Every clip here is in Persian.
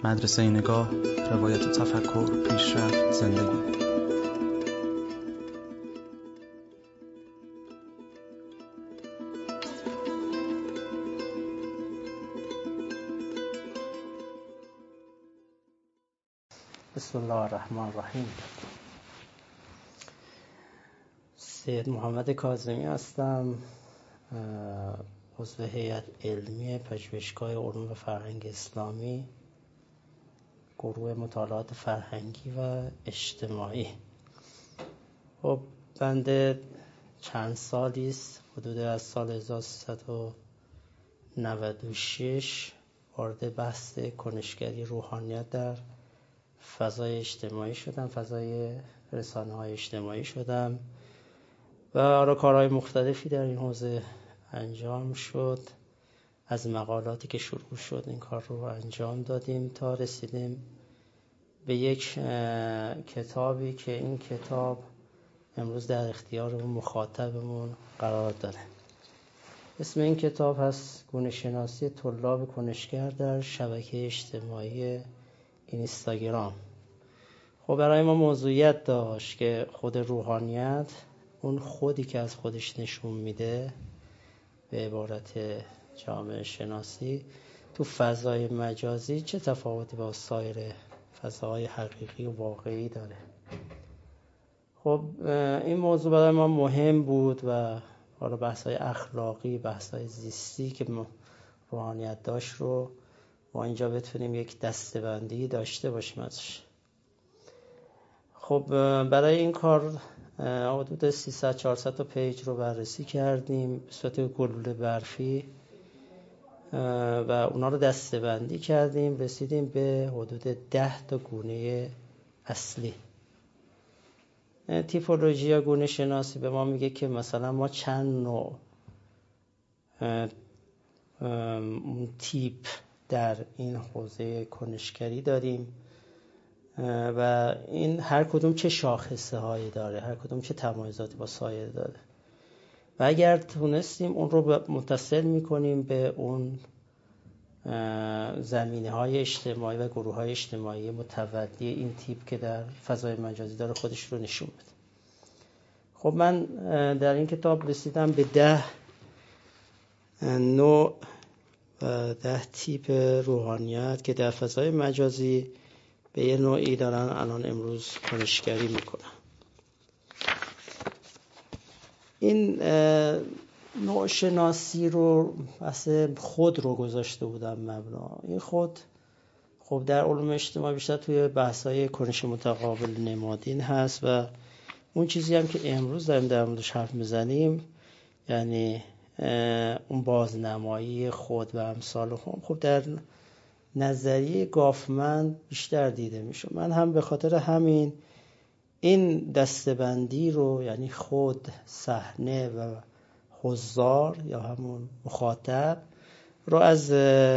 مدرسه نگاه، روایت تفکر، پیشرفت، زندگی. بسم الله الرحمن الرحیم. سید محمد کاظمی هستم، عضو هیئت علمی پژوهشگاه علوم و فرهنگ اسلامی، گروه مطالعات فرهنگی و اجتماعی. خب بنده چند سالی است، حدود از سال 1396 وارد بحث کنشگری روحانیت در فضای اجتماعی شدم، فضای رسانه‌های اجتماعی شدم و کارهای مختلفی در این حوزه انجام شد. از مقالاتی که شروع شد این کار رو انجام دادیم تا رسیدیم به یک کتابی که این کتاب امروز در اختیار مخاطبمون قرار داره. اسم این کتاب هست گونه‌شناسی طلاب کنشگر در شبکه اجتماعی اینستاگرام. خب برای ما موضوعیت داشت که خود روحانیت، اون خودی که از خودش نشون میده، به عبارت جامعه شناسی، تو فضای مجازی چه تفاوتی با سایر فضاهای حقیقی و واقعی داره. خب این موضوع برای ما مهم بود و حالا بحث‌های اخلاقی، بحث‌های زیستی که روحانیت داشت رو ما اینجا بتونیم یک دسته‌بندی داشته باشیم ازش. خب برای این کار حدود 300-400 تا پیج رو بررسی کردیم به صورت گلوله برفی و اونا رو دسته‌بندی کردیم. رسیدیم به حدود 10 تا گونه اصلی. تیپولوژی یا گونه شناسی به ما میگه که مثلا ما چند نوع تیپ در این حوزه کنشگری داریم و این هر کدوم چه شاخصه هایی داره، هر کدوم چه تمایزاتی با سایر داره و اگر تونستیم اون رو متصل میکنیم به اون زمینه های اجتماعی و گروه های اجتماعی متولی این تیپ که در فضای مجازی داره خودش رو نشون بده. خب من در این کتاب رسیدم به 10 نوع و 10 تیپ روحانیت که در فضای مجازی به یه نوعی دارن الان امروز کنشگری میکنن. این نوع شناسی رو اصلا خود رو گذاشته بودم مبنا. این خود خب در علوم اجتماعی بیشتر توی بحث‌های کنش متقابل نمادین هست و اون چیزی هم که امروز داریم در موردش حرف میزنیم، یعنی اون بازنمایی خود و امثال هم، خب در نظریه گافمن بیشتر دیده میشه. من هم به خاطر همین این دسته‌بندی رو، یعنی خود، صحنه و حضار یا همون مخاطب رو از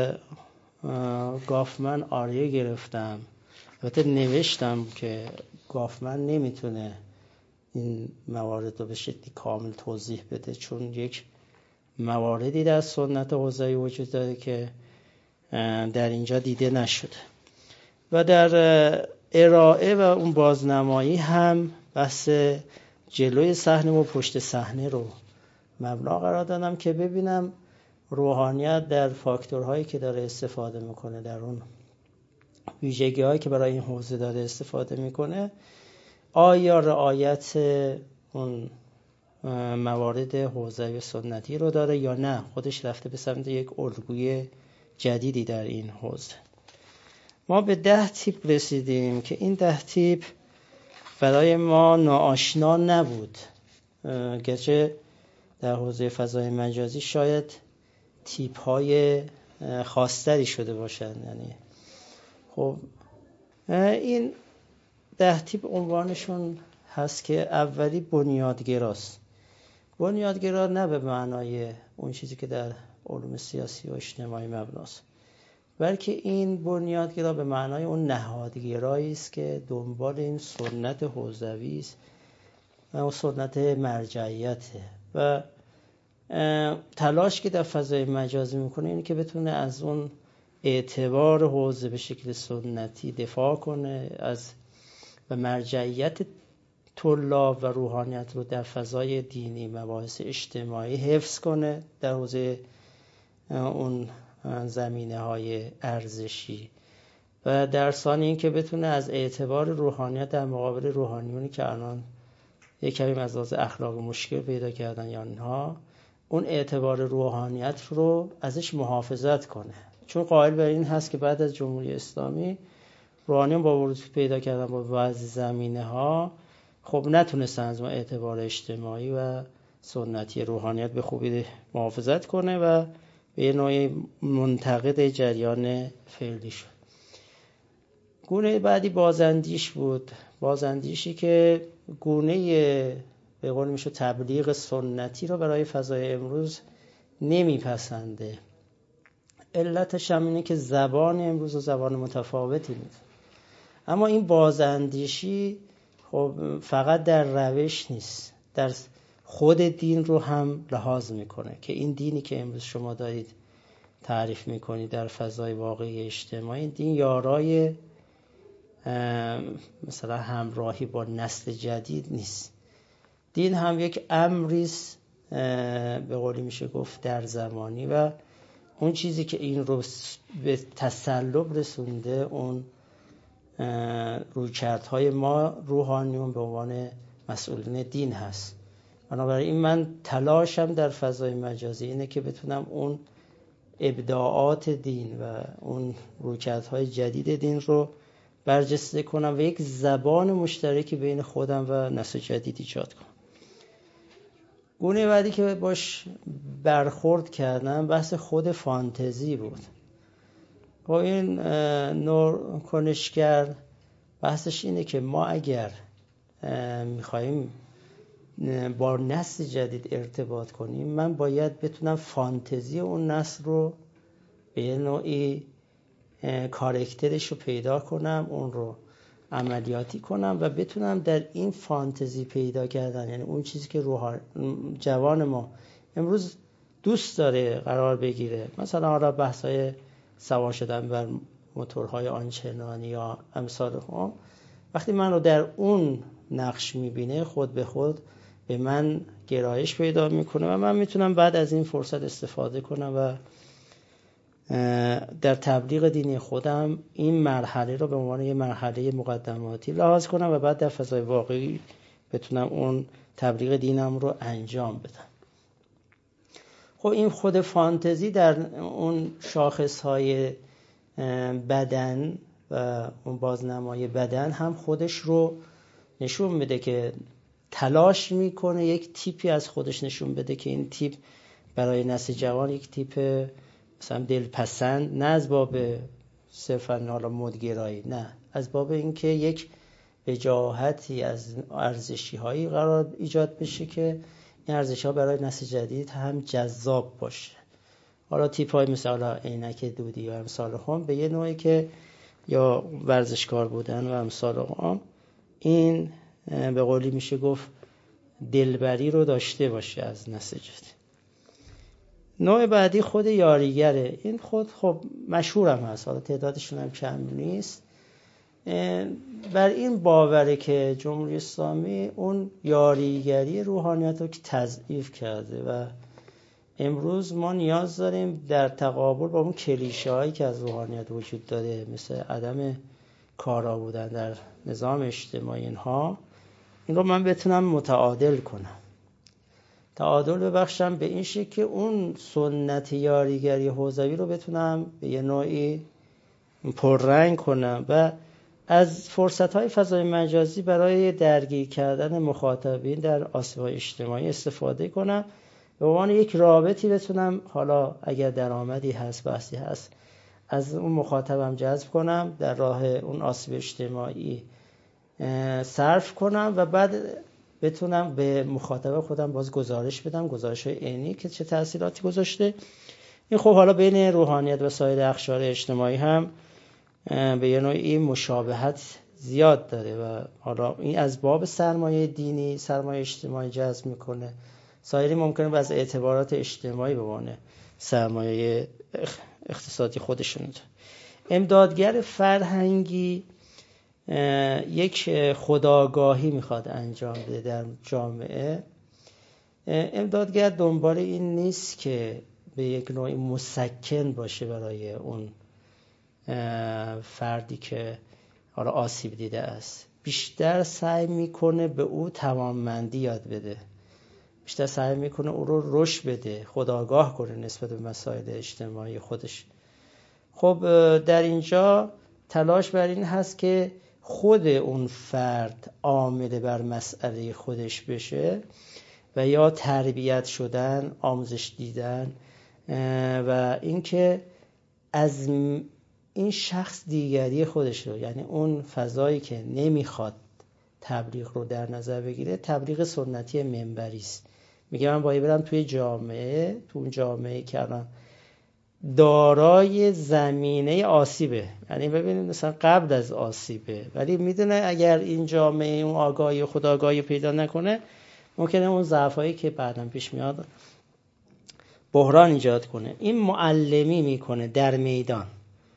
گافمن آریه گرفتم. البته نوشتم که گافمن نمیتونه این موارد رو به شکلی کامل توضیح بده، چون یک مواردی در سنت حوزه‌ای وجود داره که در اینجا دیده نشده و در ارائه و اون بازنمایی هم بحث جلوی صحنه و پشت صحنه رو مبنا قرار دادم که ببینم روحانیت در فاکتورهایی که داره استفاده میکنه، در اون ویژگی‌هایی که برای این حوزه داره استفاده میکنه، آیا رعایت اون موارد حوزه‌ای سنتی رو داره یا نه خودش رفته به سمت یک الگوی جدیدی در این حوزه. ما به 10 تیپ رسیدیم که این 10 تیپ برای ما ناآشنا نبود، گرچه در حوزه فضای مجازی شاید تیپ‌های خاص‌تری شده باشن. یعنی خب این 10 تیپ عنوانشون هست که اولی بنیادگراست. بنیادگرا نه به معنای اون چیزی که در علوم سیاسی و اجتماعی مبناست، بلکه این بنیادگرا به معنای اون نهادگرایی است که دنبال این سنت حوزوی است و اون سنت مرجعیته و تلاش که در فضای مجازی میکنه اینه که بتونه از اون اعتبار حوزه به شکل سنتی دفاع کنه، از و مرجعیت طلاب و روحانیت رو در فضای دینی، مباحث اجتماعی حفظ کنه در حوزه اون زمینه‌های ارزشی، و در ثانی این که بتونه از اعتبار روحانیت در مقابل روحانیونی که الان یک کمی از لحاظ اخلاق مشکل پیدا کردن یا اینها، اون اعتبار روحانیت رو ازش محافظت کنه. چون قائل بر این هست که بعد از جمهوری اسلامی روحانیون با ورود پیدا کردن با بعضی زمینه‌ها خب نتونستن از اون اعتبار اجتماعی و سنتی روحانیت به خوبی محافظت کنه و به یه نوعی منتقد جریان فعلی شد. گونه بعدی بازاندیش بود. بازاندیشی که گونه به قول میشه تبلیغ سنتی رو برای فضای امروز نمیپسنده. علتش هم اینه که زبان امروز و زبان متفاوتی نیست. اما این بازاندیشی خب فقط در روش نیست، در خود دین رو هم لحاظ میکنه که این دینی که امروز شما دارید تعریف میکنید در فضای واقعی اجتماعی، دین یارای مثلا همراهی با نسل جدید نیست. دین هم یک امریست به قولی میشه گفت در زمانی، و اون چیزی که این رو به تسلب رسونده اون رویکردهای ما روحانیون به عنوان مسئولین دین هست. بنابراین من تلاشم در فضای مجازی اینه که بتونم اون ابداعات دین و اون رویکردهای جدید دین رو برجسته کنم و یک زبان مشترکی بین خودم و نسل جدید ایجاد کنم. گونه بعدی که باش برخورد کردم بحث خود فانتزی بود. با این نوع کنشگر بحثش اینه که ما اگر میخواییم با نسل جدید ارتباط کنیم، من باید بتونم فانتزی اون نسل رو به یه نوعی کاراکترش رو پیدا کنم، اون رو عملیاتی کنم و بتونم در این فانتزی پیدا کردن، یعنی اون چیزی که جوان ما امروز دوست داره قرار بگیره، مثلا حالا بحث‌های سوار شدن بر موتورهای آنچنانی یا امثال هم، وقتی من رو در اون نقش میبینه خود به خود به من گرایش پیدا میکنه و من میتونم بعد از این فرصت استفاده کنم و در تبلیغ دینی خودم این مرحله رو به عنوان یه مرحله مقدماتی لحاظ کنم و بعد در فضای واقعی بتونم اون تبلیغ دینم رو انجام بدم. خب این خود فانتزی در اون شاخصهای بدن و اون بازنمای بدن هم خودش رو نشون میده که تلاش میکنه یک تیپی از خودش نشون بده که این تیپ برای نسل جوان یک تیپ مثلا دلپسند، نه از باب صرفاً حالا مدگرایی، نه از باب اینکه یک وجاهتی از ارزشی هایی قرار ایجاد بشه که این ارزش ها برای نسل جدید هم جذاب باشه. حالا تیپ های مثلا عینک دودی و امثال هم به یه نوعی که یا ورزشکار بودن و امثال هم، این به قولی میشه گفت دلبری رو داشته باشه از نسل جدید. نوع بعدی خود یاریگره. این خود خب مشهورم هست، حالا تعدادشون هم کم نیست. بر این باوره که جمهوری اسلامی اون یاریگری روحانیت رو که تضعیف کرده و امروز ما نیاز داریم در تقابل با اون کلیشه هایی که از روحانیت وجود داره، مثل عدم کارا بودن در نظام اجتماعی، اینها این رو من بتونم متعادل کنم، تعادل ببخشم به این شکل که اون سنت یاریگری حوزوی رو بتونم به یه نوعی پررنگ کنم و از فرصت‌های فضای مجازی برای درگیر کردن مخاطبین در آسیب‌های اجتماعی استفاده کنم، به عنوان یک رابطی بتونم حالا اگر درآمدی هست، بحثی هست، از اون مخاطبم جذب کنم، در راه اون آسیب اجتماعی صرف کنم و بعد بتونم به مخاطب خودم باز گزارش بدم، گزارش‌های عینی که چه تأثیراتی گذاشته. این خب حالا بین روحانیت و سایر اقشار اجتماعی هم به یه نوعی مشابهت زیاد داره و حالا این از باب سرمایه دینی، سرمایه اجتماعی جذب میکنه. سایری ممکنه از اعتبارات اجتماعی بمانه. سرمایه اقتصادی خودشون. امدادگر فرهنگی یک خودآگاهی میخواد انجام بده در جامعه. امدادگر دنبال این نیست که به یک نوعی مسکن باشه برای اون فردی که حالا آسیب دیده است. بیشتر سعی میکنه به او توانمندی یاد بده، بیشتر سعی میکنه او رو رشد بده، خودآگاه کنه نسبت به مسائل اجتماعی خودش. خب در اینجا تلاش بر این هست که خود اون فرد عامل بر مسئله خودش بشه و یا تربیت شدن، آموزش دیدن و اینکه از این شخص دیگری خودش رو، یعنی اون فضایی که نمیخواد تبلیغ رو در نظر بگیره، تبلیغ سنتی منبری است. میگه من باید برم توی جامعه، تو اون جامعه که الان دارای زمینه آسیبه، یعنی ببینید مثلا قبل از آسیبه، ولی میدونه اگر این جامعه اون آگاهی و خودآگاهی پیدا نکنه ممکنه اون ضعفایی که بعداً پیش میاد بحران ایجاد کنه. این معلمی میکنه در میدان،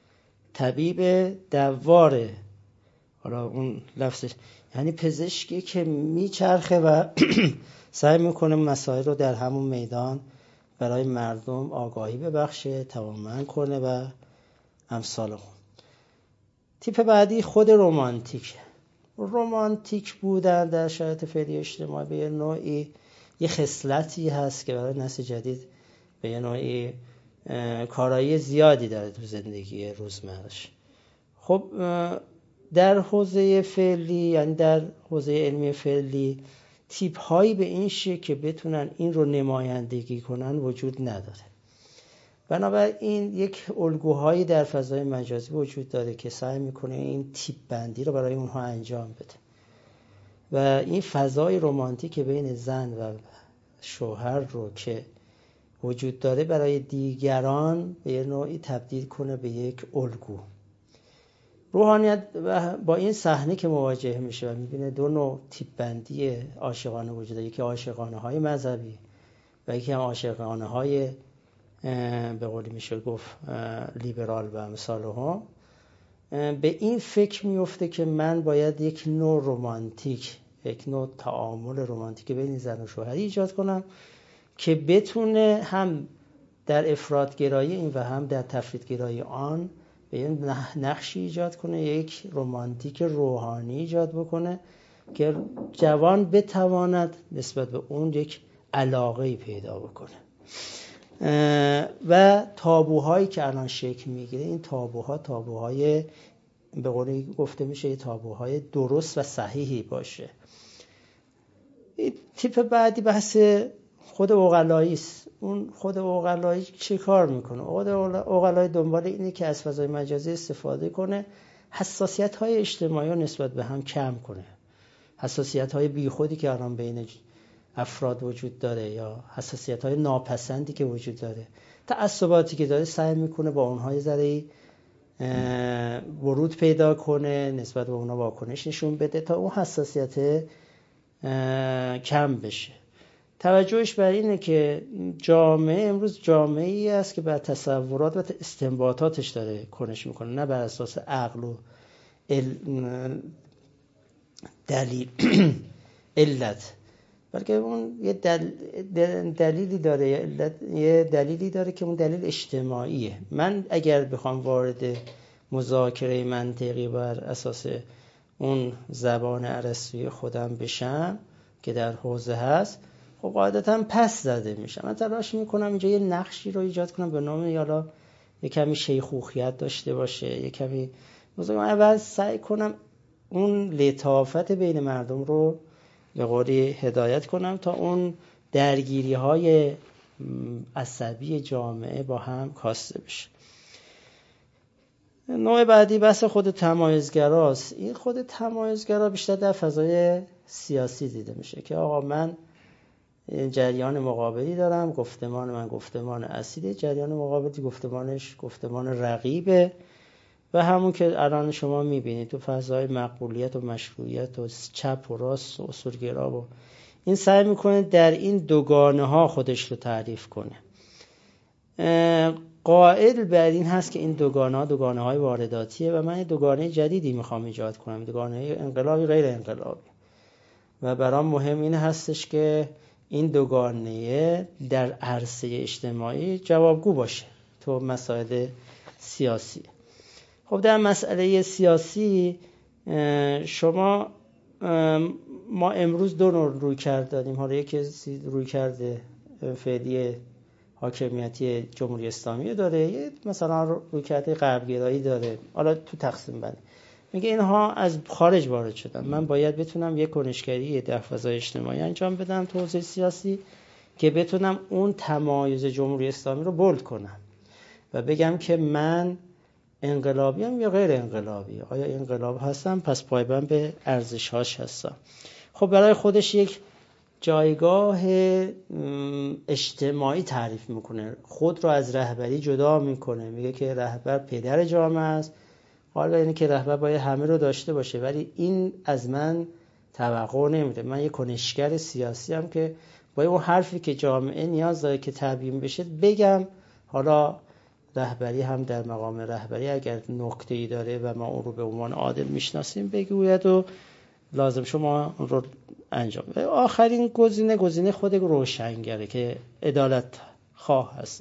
طبیب دواره، حالا اون لفظش یعنی پزشکی که میچرخه و سعی میکنه مسائل رو در همون میدان برای مردم آگاهی ببخشه، توانمند کنه و امثال اون. تیپ بعدی خود رمانتیک. رمانتیک بودن در شرایط فعلی اجتماعی به یه نوعی یه خصلتی هست که برای نسل جدید به یه نوعی کارایی زیادی داره تو زندگی روزمرش. خب در حوزه فعلی، یعنی در حوزه علمی فعلی، تیپ هایی به این شکل که بتونن این رو نمایندگی کنن وجود نداره. بنابراین یک الگوهایی در فضای مجازی وجود داره که سعی میکنه این تیپ بندی رو برای اونها انجام بده و این فضای رمانتیک بین زن و شوهر رو که وجود داره برای دیگران به یه نوعی تبدیل کنه به یک الگو. روحانیت با این صحنه که مواجه میشه و میبینه دو نوع تیپ بندی عاشقانه وجود داره، یکی عاشقانه های مذهبی و یکی هم عاشقانه های به قولی میشه گفت لیبرال و امثال هم، به این فکر میفته که من باید یک نوع رمانتیک، یک نوع تعامل رمانتیک بین زن و شوهری ایجاد کنم که بتونه هم در افراط‌گرایی این و هم در تفریط‌گرایی آن به این نقشی ایجاد کنه، یک رمانتیک روحانی ایجاد بکنه که جوان بتواند نسبت به اون یک علاقه‌ای پیدا بکنه. و تابوهایی که الان شکل میگیره، این تابوهای به قولی گفته میشه تابوهای درست و صحیحی باشه. این تیپ بعدی بحث خود عقلایی است. اون خود عقلایی چه کار میکنه؟ خود عقلایی دنبال اینه که از فضای مجازی استفاده کنه، حساسیت‌های اجتماعی رو نسبت به هم کم کنه. حساسیت‌های بیخودی که الان بین افراد وجود داره یا حساسیت‌های ناپسندی که وجود داره، تعصباتی که داره، سعی میکنه با اونها یه ذره ورود پیدا کنه، نسبت به اونها واکنش نشون بده تا اون حساسیت کم بشه. توجهش بر اینه که جامعه امروز جامعه‌ای است که بر تصورات و استنباطاتش داره کنش میکنه، نه بر اساس عقل و دلیل علت، بلکه اون یه دلیلی داره، یه دلیلی داره که اون دلیل اجتماعیه. من اگر بخوام وارد مذاکره منطقی بر اساس اون زبان ارسطویی خودم بشم که در حوزه هست، خب قاعدتا پس زده میشم. من تلاش میکنم اینجا یه نقشی رو ایجاد کنم به نام یالا یه کمی شیخوخیت داشته باشه، یه کمی من اول سعی کنم اون لطافت بین مردم رو به قولی هدایت کنم تا اون درگیری های عصبی جامعه با هم کاسته بشه. نوع بعدی بحث خود تمایزگراست. این خود تمایزگرا بیشتر در فضای سیاسی دیده میشه که آقا من جریان مقابلی دارم، گفتمان من گفتمان اصیله، جریان مقابلی گفتمانش گفتمان رقیبه و همون که الان شما میبینید تو فضای مقبولیت و مشروعیت و چپ و راست و اصولگرا و این سعی میکنه در این دوگانه ها خودش رو تعریف کنه. قائل بر این هست که این دوگانه های وارداتیه و من دوگانه جدیدی میخوام ایجاد کنم، دوگانه انقلابی غیر انقلابی. و برام مهم این هستش که این دوگانه در عرصه اجتماعی جوابگو باشه تو مسائل سیاسی. خب در مسئله سیاسی ما امروز دو نوع رویکرد داریم. حالا یکی رویکرد فعلی حاکمیتی جمهوری اسلامی داره، یه مثلا رویکرد غربگرایی داره. حالا تو تقسیم بندی میگه اینها از خارج وارد شدن، من باید بتونم یک کنشگری در فضای اجتماعی انجام بدم تو حوزه سیاسی که بتونم اون تمایز جمهوری اسلامی رو بولد کنم و بگم که من انقلابیم یا غیر انقلابی. آیا انقلاب هستم پس پایبند به ارزش‌هاش هستم. خب برای خودش یک جایگاه اجتماعی تعریف میکنه، خود رو از رهبری جدا میکنه، میگه که رهبر پدر جامعه است. حالا اینه که رهبر باید همه رو داشته باشه، ولی این از من توقع نمیده. من یک کنشگر سیاسی هم که باید اون حرفی که جامعه نیاز داره که تبیین بشه بگم. حالا رهبری هم در مقام رهبری اگر نکته‌ای داره و ما اون رو به عنوان عادل میشناسیم بگوید و لازم شما اون رو انجام بده. آخرین گزینه خود روشنگره که عدالت خواه هست.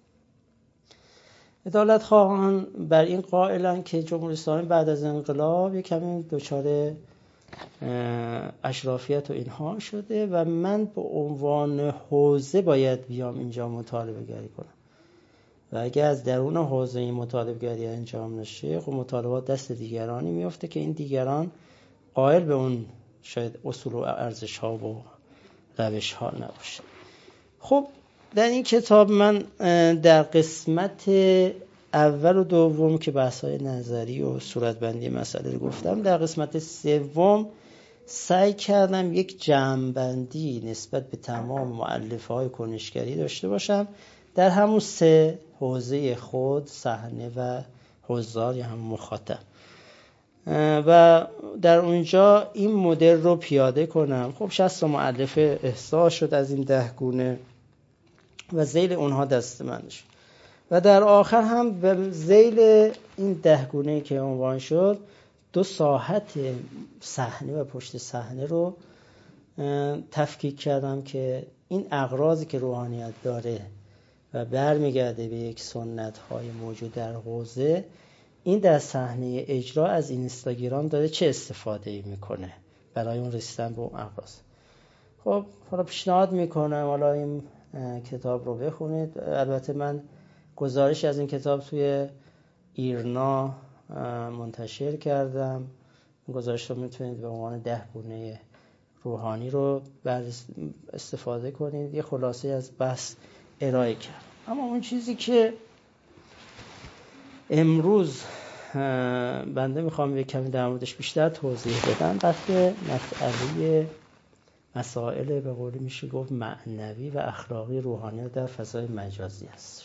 عدالت خواهان بر این قائلن که جمهوری اسلامی بعد از انقلاب یک کمی دچار اشرافیت و اینها شده و من به عنوان حوزه باید بیام اینجا مطالبه گری کنم و اگه از درون حوزه این مطالبه گری انجام نشه خب مطالبات دست دیگرانی میفته که این دیگران قائل به اون شاید اصول و ارزش ها و روش ها نباشه. خب در این کتاب من در قسمت اول و دوم که بحث‌های نظری و صورتبندی مسئله رو گفتم، در قسمت سوم سعی کردم یک جمع‌بندی نسبت به تمام مؤلفه‌های کنشگری داشته باشم در همون سه حوزه خود، صحنه و حضار یا هم مخاطب، و در اونجا این مدل رو پیاده کنم. خب 60 مؤلف احصا شد از این 10 گونه و ذیل اونها دسته‌بندی شد و در آخر هم به ذیل این 10 گونه که عنوان شد 2 ساحت صحنه و پشت صحنه رو تفکیک کردم که این اغراضی که روحانیت داره و برمیگرده به یک سنت‌های موجود در حوزه، این در صحنه اجرا از اینستاگرام داره چه استفاده‌ای میکنه برای اون رسیدن به اون اغراض. خب حالا پیشنهاد میکنم حالا این کتاب رو بخونید. البته من گزارش از این کتاب توی ایرنا منتشر کردم. گزارش رو میتونید به عنوان 10 گونه روحانی رو استفاده کنید. یه خلاصه از بحث ارائه کردم. اما اون چیزی که امروز بنده میخوام یک کمی در موردش بیشتر توضیح بدم بحث مسائل به قولی میشه گفت معنوی و اخلاقی روحانیت در فضای مجازی است.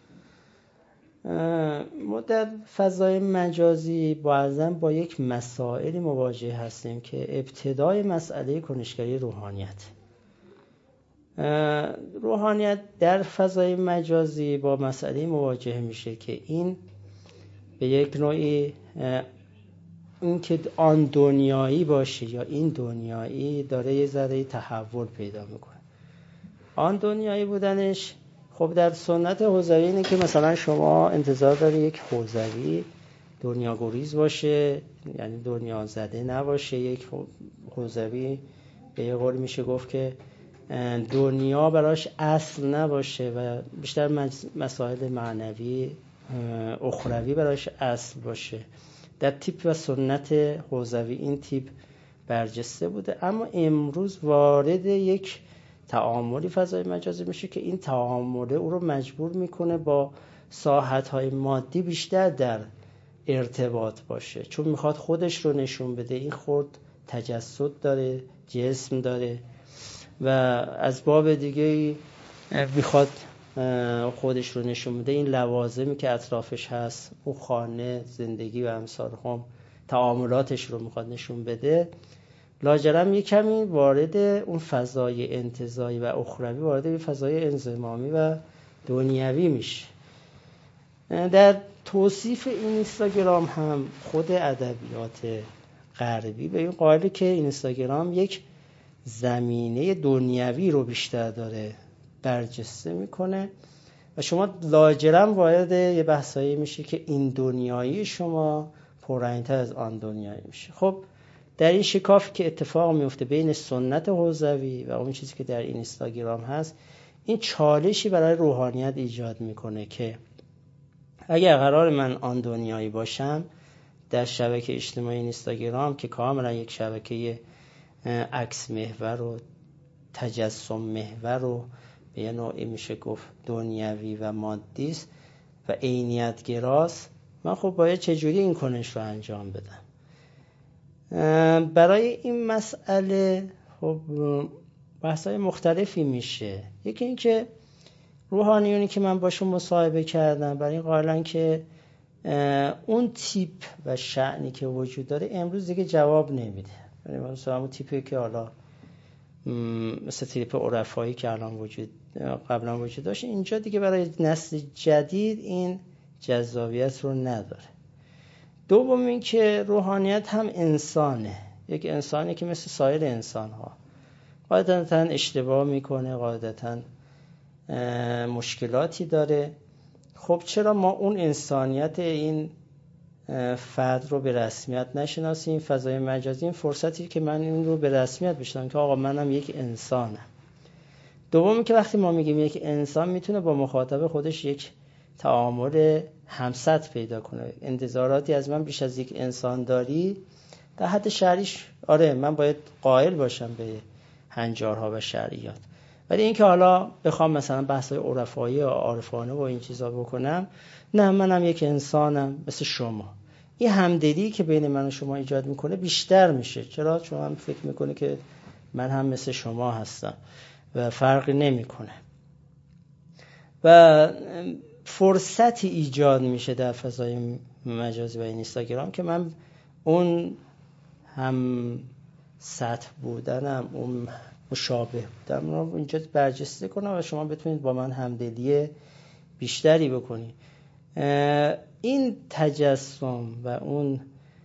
ما در فضای مجازی بعضن با یک مسائلی مواجه هستیم که ابتدای مسئله کنشگری روحانیت در فضای مجازی با مسئله مواجه میشه که این به یک نوعی این که آن دنیایی باشه یا این دنیایی داره یه ذره تحول پیدا میکنه. آن دنیایی بودنش خب در سنت حوزوی اینه که مثلا شما انتظار داری یک حوزوی دنیا گریز باشه، یعنی دنیا زده نباشه. یک حوزوی به یه قول میشه گفت که دنیا براش اصل نباشه و بیشتر مسائل معنوی اخروی براش اصل باشه. در تیپ و سنت حوزوی این تیپ برجسته بوده، اما امروز وارد یک تعاملی فضای مجازی میشه که این تعامله او رو مجبور میکنه با ساحت‌های مادی بیشتر در ارتباط باشه، چون میخواد خودش رو نشون بده. این خود تجسد داره، جسم داره و از باب دیگه میخواد خودش رو نشون بده. این لوازمی که اطرافش هست، اون خانه، زندگی و امثال هم تعاملاتش رو میخواد نشون بده. لاجرم یک کمی وارد اون فضای انتزاعی و اخروی، وارد به فضای انضمامی و دنیوی میشه. در توصیف این اینستاگرام هم خود ادبیات غربی به این قائله که اینستاگرام یک زمینه دنیوی رو بیشتر داره برجسته میکنه و شما لاجرم وارد یه بحثایی میشه که این دنیایی شما پررنگ‌تر از آن دنیایی میشه. خب در این شکافی که اتفاق میفته بین سنت حوزوی و اون چیزی که در این اینستاگرام هست، این چالشی برای روحانیت ایجاد میکنه که اگر قرار من آن دنیایی باشم در شبکه اجتماعی اینستاگرام که کاملا یک شبکه عکس محور و تجسم محور و به یه نوعی میشه گفت دنیوی و مادی است و عینیت گراست، من خب باید چجوری این کنش رو انجام بدم؟ برای این مسئله خب بحث‌های مختلفی میشه. یکی این که روحانیونی که من باشون مصاحبه کردم برای این قائلن که اون تیپ و شأنی که وجود داره امروز دیگه جواب نمیده. یعنی مثلا اون تیپی که حالا مثل تیپ عرفایی که الان قبلا وجود داشت اینجا دیگه برای نسل جدید این جذابیت رو نداره. دوم این که روحانیت هم انسانه، یک انسانی که مثل سایر انسان‌ها قاعدتاً اشتباه میکنه، قاعدتاً مشکلاتی داره. خب چرا ما اون انسانیت این فرد رو به رسمیت نشناسیم؟ فضای مجازی این فرصتی که من این رو به رسمیت بشناسم که آقا منم یک انسانم. دومی که وقتی ما میگیم یک انسان میتونه با مخاطب خودش یک تعامل همسط پیدا کنه. انتظاراتی از من بیش از یک انسان داری، در حد شرعیش آره من باید قائل باشم به هنجارها و شرعیات، ولی این که حالا بخوام مثلا بحث‌های عرفایی و عارفانه و این چیزا بکنم، نه منم یک انسانم مثل شما. این همدلی که بین من و شما ایجاد میکنه بیشتر میشه. چرا؟ چون من فکر میکنه که من هم مثل شما هستم و فرقی نمیکنه و فرصتی ایجاد میشه در فضای مجازی و اینستاگرام که من اون هم سطح بودنم، اون مشابه بودم رو اینجا برجسته کنم و شما بتونید با من همدلی بیشتری بکنید. این تجسم و اون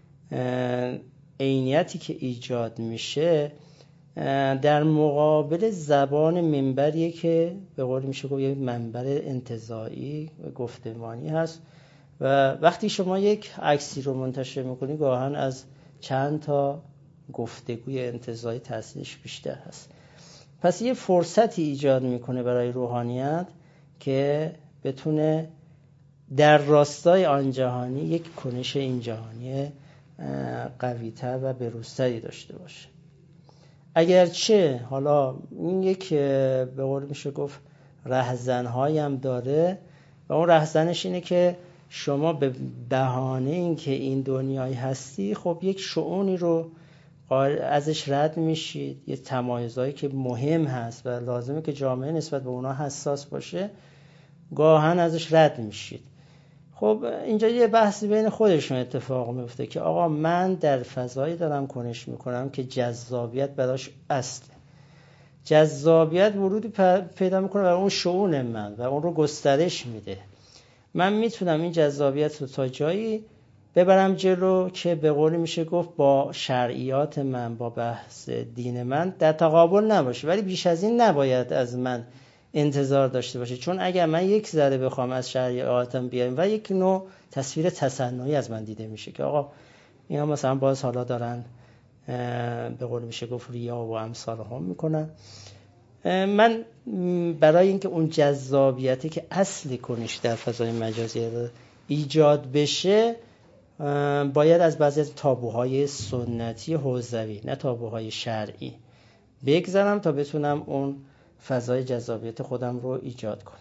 عینیتی که ایجاد میشه در مقابل زبان منبریه که به قول میشه گفت یک منبر انتزاعی و گفتمانی هست و وقتی شما یک عکسی رو منتشر میکنی گاهن از چند تا گفتگوی انتزاعی تاثیرش بیشتر هست. پس یه فرصتی ایجاد میکنه برای روحانیت که بتونه در راستای آن جهانی یک کنش این جهانی قوی‌تر و بروزتری داشته باشه. اگرچه حالا این یک به قول میشه گفت رهزن‌هایی هم داره و اون رهزنش اینه که شما به بهانه این که این دنیایی هستی خب یک شؤونی رو ازش رد میشید، یه تمایزایی که مهم هست و لازمه که جامعه نسبت به اونا حساس باشه گاهن ازش رد میشید. خب اینجا یه بحثی بین خودشون اتفاق میفته که آقا من در فضایی دارم کنش میکنم که جذابیت براش اصله، جذابیت ورودی پیدا میکنه برای اون شؤون من و اون رو گسترش میده. من میتونم این جذابیت رو تا جایی ببرم جلو که به قولی میشه گفت با شرعیات من، با بحث دین من در تقابل نباشه، ولی بیش از این نباید از من انتظار داشته باشه. چون اگر من یک ذره بخوام از شرعیاتم بیایم و یک نوع تصویر تصنعی از من دیده میشه که آقا اینا مثلا باز حالا دارن به قول میشه گفت ریا و امثال هم میکنن. من برای اینکه اون جذابیتی که اصلی کنش در فضای مجازی رو ایجاد بشه باید از بعضی از تابوهای سنتی حوزوی نه تابوهای شرعی بگذرم تا بتونم اون فضای جذابیت خودم رو ایجاد کنم.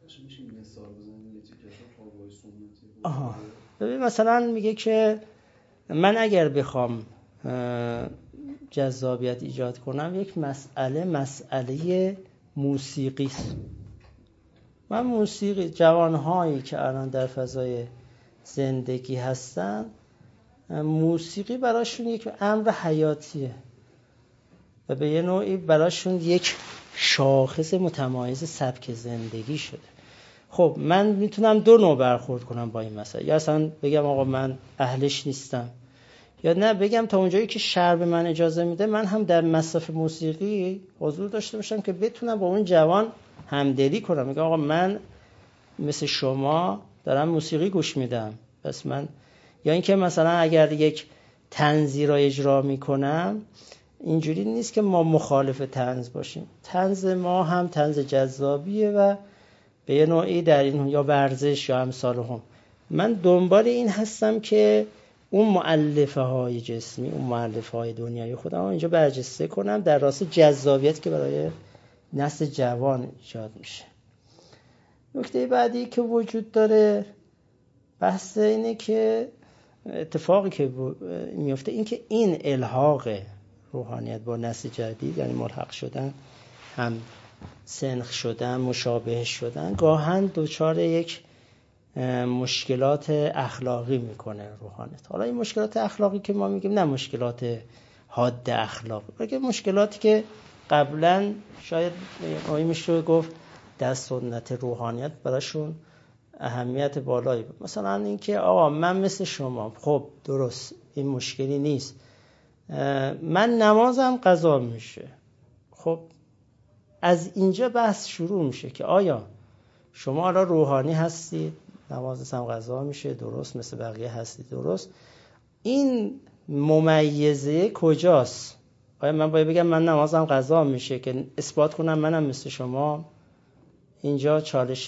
ببین مثلا میگه که من اگر بخوام جذابیت ایجاد کنم یک مسئله موسیقی است. من موسیقی جوانهایی که الان در فضای زندگی هستن موسیقی براشون یک امر حیاتیه و به یه نوعی براشون یک شاخص متمایز سبک زندگی شده. خب من میتونم دو نوع برخورد کنم با این مسئله، یا اصلا بگم آقا من اهلش نیستم، یا نه بگم تا اونجایی که شرع به من اجازه میده من هم در مصرف موسیقی حضور داشته باشم که بتونم با اون جوان همدلی کنم. میگم آقا من مثل شما دارم موسیقی گوش میدم، پس من، یا اینکه مثلا اگر یک طنزی را اجرا میکنم، اینجوری نیست که ما مخالف طنز باشیم، طنز ما هم طنز جذابیه و به یه نوعی در این یا ورزش یا امثال هم. من دنبال این هستم که اون مؤلفه های جسمی، اون مؤلفه های دنیای خودم اینجا برجسته کنم در راست جذابیت که برای نسل جوان ایجاد میشه. نکته بعدی که وجود داره بحث اینه که اتفاقی که میفته این که این الحاق روحانیت با نسل جدید، یعنی ملحق شدن، هم سنخ شدن، مشابه شدن، گاهن دچار یک مشکلات اخلاقی میکنه روحانیت. حالا این مشکلات اخلاقی که ما میگیم نه مشکلات حاد اخلاقی، بلکه مشکلاتی که قبلا شاید میشه گفت در سنت روحانیت براشون اهمیت بالایی بود. مثلا اینکه آقا من مثل شما، خب درست این مشکلی نیست، من نمازم قضا میشه. خب از اینجا بحث شروع میشه که آیا شما حالا روحانی هستید، نمازت هم قضا میشه، درست مثل بقیه هستید، درست، این ممیزه کجاست؟ آیا من باید بگم من نمازم قضا میشه که اثبات کنم منم مثل شما؟ اینجا چالش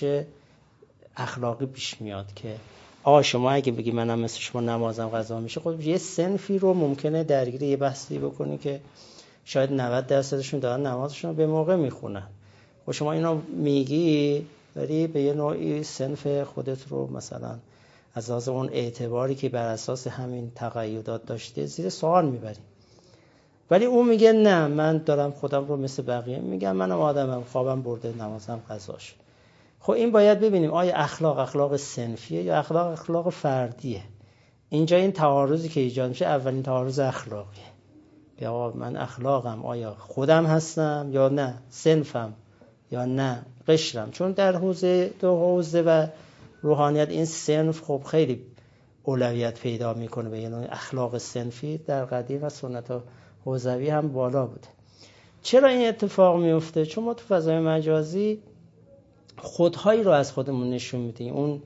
اخلاقی پیش میاد که آقا شما اگه بگی منم مثل شما نمازم قضا میشه، خب یه صنفی رو ممکنه درگیر یه بحثی بکنی که شاید 90% دارن نمازشون رو به موقع میخونن. خب شما اینو میگی داری به یه نوعی صنف خودت رو مثلا از لحاظ اون اعتباری که بر اساس همین تقیدات داشته زیر سوال میبری. ولی اون میگه نه من دارم خودم رو مثل بقیه میگم، منم آدمم، خوابم برده، نمازم قضا شد. خب این باید ببینیم آیا اخلاق صنفیه یا اخلاق فردیه. اینجا این تعارضی که ایجاد میشه اولین تعارض اخلاقیه. یا من اخلاقم آیا خودم هستم یا نه صنفم یا نه قشرم. چون در حوزه و روحانیت این صنف خب خیلی اولویت پیدا میکنه به یعنی اخلاق صنفی در قدیم و سنت حوزوی هم بالا بوده. چرا این اتفاق میفته؟ چون ما تو فضای مجازی خودهایی رو از خودمون نشون میدیم، اون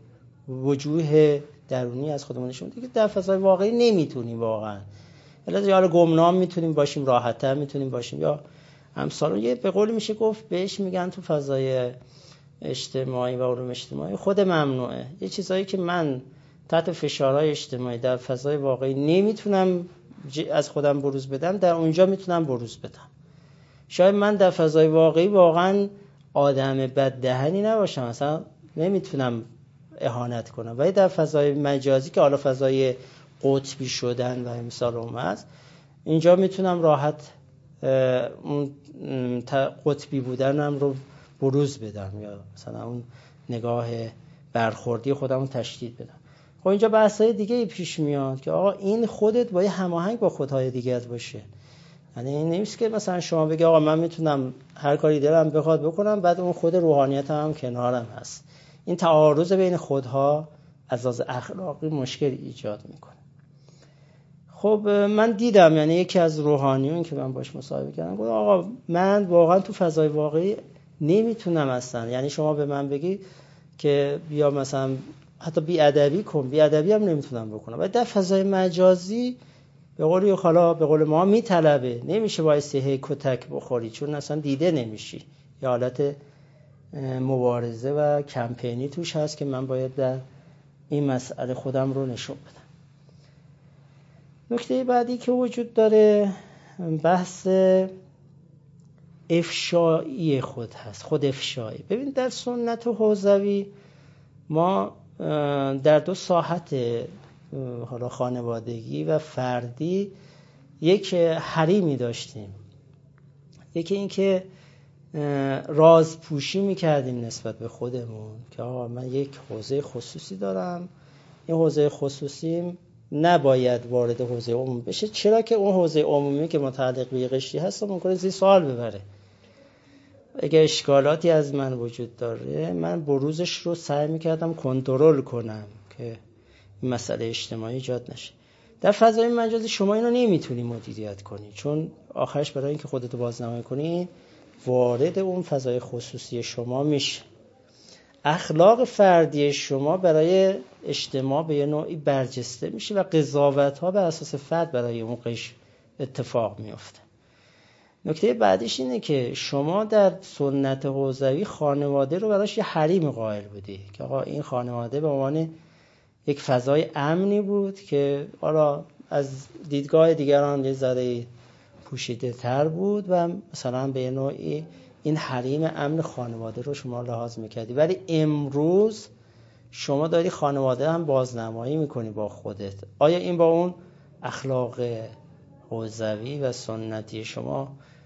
وجوه درونی از خودمون نشون میدیم که در فضای واقعی نمیتونیم واقعا. یا گمنام میتونیم باشیم، راحت‌تر میتونیم باشیم، یا امثال یه به قول میشه گفت بهش میگن تو فضای اجتماعی و علوم اجتماعی خود ممنوعه. یه چیزایی که من تحت فشارهای اجتماعی در فضای واقعی نمیتونم از خودم بروز بدم، در اونجا میتونم بروز بدم. شاید من در فضای واقعی واقعا آدم بددهنی نباشم، مثلا نمیتونم اهانت کنم، ولی در فضای مجازی که حالا فضای قطبی شدن و امثال هست، اینجا میتونم راحت اون قطبی بودنم رو بروز بدم یا مثلا اون نگاه برخوردی خودم رو تشدید بدم. خب اینجا بحث‌های دیگه پیش میاد که آقا این خودت باید هماهنگ با خودهای دیگه باشه. یعنی این نیست که مثلا شما بگی آقا من میتونم هر کاری دلم بخواد بکنم، بعد اون خود روحانیت هم کنارم هست. این تعارض بین خودها از لحاظ اخلاقی مشکل ایجاد میکنه. خب من دیدم یعنی یکی از روحانیون که من باش مصاحبه کردم گفت آقا من واقعا تو فضای واقعی نمیتونم اصلا، یعنی شما به من بگی که بیا مثلا حتی بی‌ادبی کن، بی‌ادبی هم نمیتونم بکنم، ولی در فضای مجازی به قولی حالا به قول ما میطلبه، نمیشه وایسی هی کتک بخوری چون اصلا دیده نمیشی. یه حالت مبارزه و کمپینی توش هست که من باید در این مسئله خودم رو نشون بدم. نکته بعدی که وجود داره بحث افشایی خود هست، خود افشایی. ببین در سنت حوزوی ما در دو ساحت حالا خانوادگی و فردی یک حریمی داشتیم. یکی این که رازپوشی میکردیم نسبت به خودمون که آقا من یک حوزه خصوصی دارم، این حوزه خصوصیم نباید وارد حوزه عمومی بشه، چرا که اون حوزه عمومی که متعلق به قشری هست ممکنه زیر سوال ببره. اگه اشکالاتی از من وجود داره من بروزش رو سعی میکردم کنترل کنم که این مسئله اجتماعی ایجاد نشه. در فضای مجازی شما اینو نمیتونی مدیریت کنی، چون آخرش برای اینکه خودتو بازنمایی کنی وارد اون فضای خصوصی شما میشه. اخلاق فردی شما برای اجتماع به یه نوعی برجسته میشه و قضاوت‌ها بر اساس فرد برای اون قش اتفاق میفته. نکته بعدیش اینه که شما در سنت حوزوی خانواده رو براش یه حریم قائل بودی که آقا این خانواده به عنوان یک فضای امنی بود که حالا از دیدگاه دیگران یه ذره پوشیده تر بود و مثلا به نوعی این حریم امن خانواده رو شما لحاظ میکردی، ولی امروز شما داری خانواده هم بازنمایی میکنی با خودت. آیا این با اون اخلاق حوزوی و سنتی شما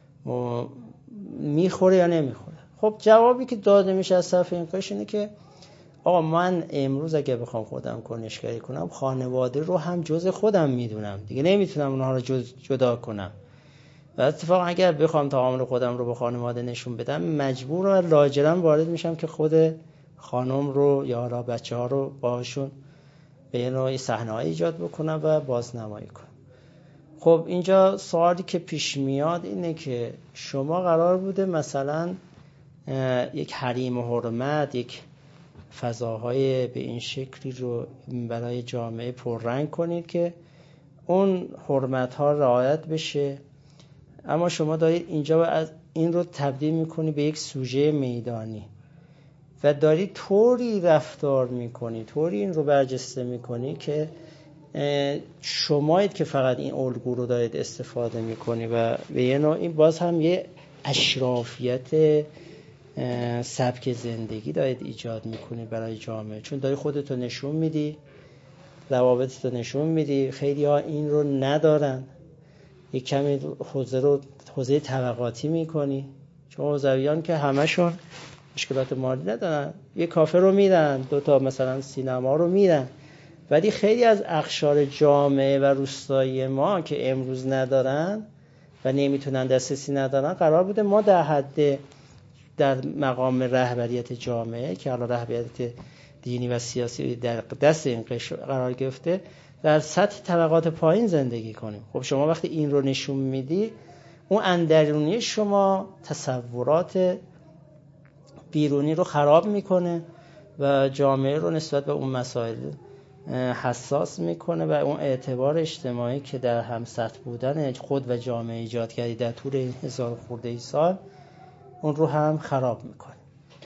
میخوره یا نمیخوره؟ خب جوابی که داده میشه از طرف این قش اینه که آقا من امروز اگه بخوام خودم کنشگری کنم خانواده رو هم جز خودم میدونم دیگه، نمیتونم اونها رو جدا کنم و اتفاقا اگر بخوام تعامل خودم رو به خانواده نشون بدم مجبور و لاجرم وارد میشم که خود خانم رو یا حالا بچه‌ها رو باهاشون به یه نوعی صحنه‌ای ایجاد بکنم و بازنمایی کنم. خب اینجا سوالی که پیش میاد اینه که شما قرار بوده مثلا یک حریم و حرمت، یک فضاهای به این شکلی رو برای جامعه پررنگ کنید که اون حرمت‌ها رعایت بشه، اما شما دارید اینجا از این رو تبدیل میکنی به یک سوژه میدانی و داری طوری رفتار میکنی، طوری این رو برجسته میکنی که شمایید که فقط این الگو رو دارید استفاده میکنی و به یه نوع این باز هم یه اشرافیت سبک زندگی دارید ایجاد میکنی برای جامعه، چون داری خودتو نشون میدی، روابطتو نشون میدی. خیلی ها این رو ندارن، یک کمی حوزه طبقاتی میکنی، چون حوزویان که همشون مشکلات مالی ندارن، یه کافه رو میرن، دوتا مثلا سینما رو میرن، ولی خیلی از اقشار جامعه و روستایی ما که امروز ندارن و نمیتونن دسترسی ندارن، قرار بوده ما در مقام رهبریت جامعه که حالا رهبریت دینی و سیاسی در دست این قشر قرار گرفته در سطح طبقات پایین زندگی کنیم. خب شما وقتی این رو نشون میدی اون اندرونی شما تصورات بیرونی رو خراب میکنه و جامعه رو نسبت به اون مسائل حساس میکنه و اون اعتبار اجتماعی که در هم سطح بودن خود و جامعه ایجاد کردی در طول این 1000 خورده سال اون رو هم خراب میکنه.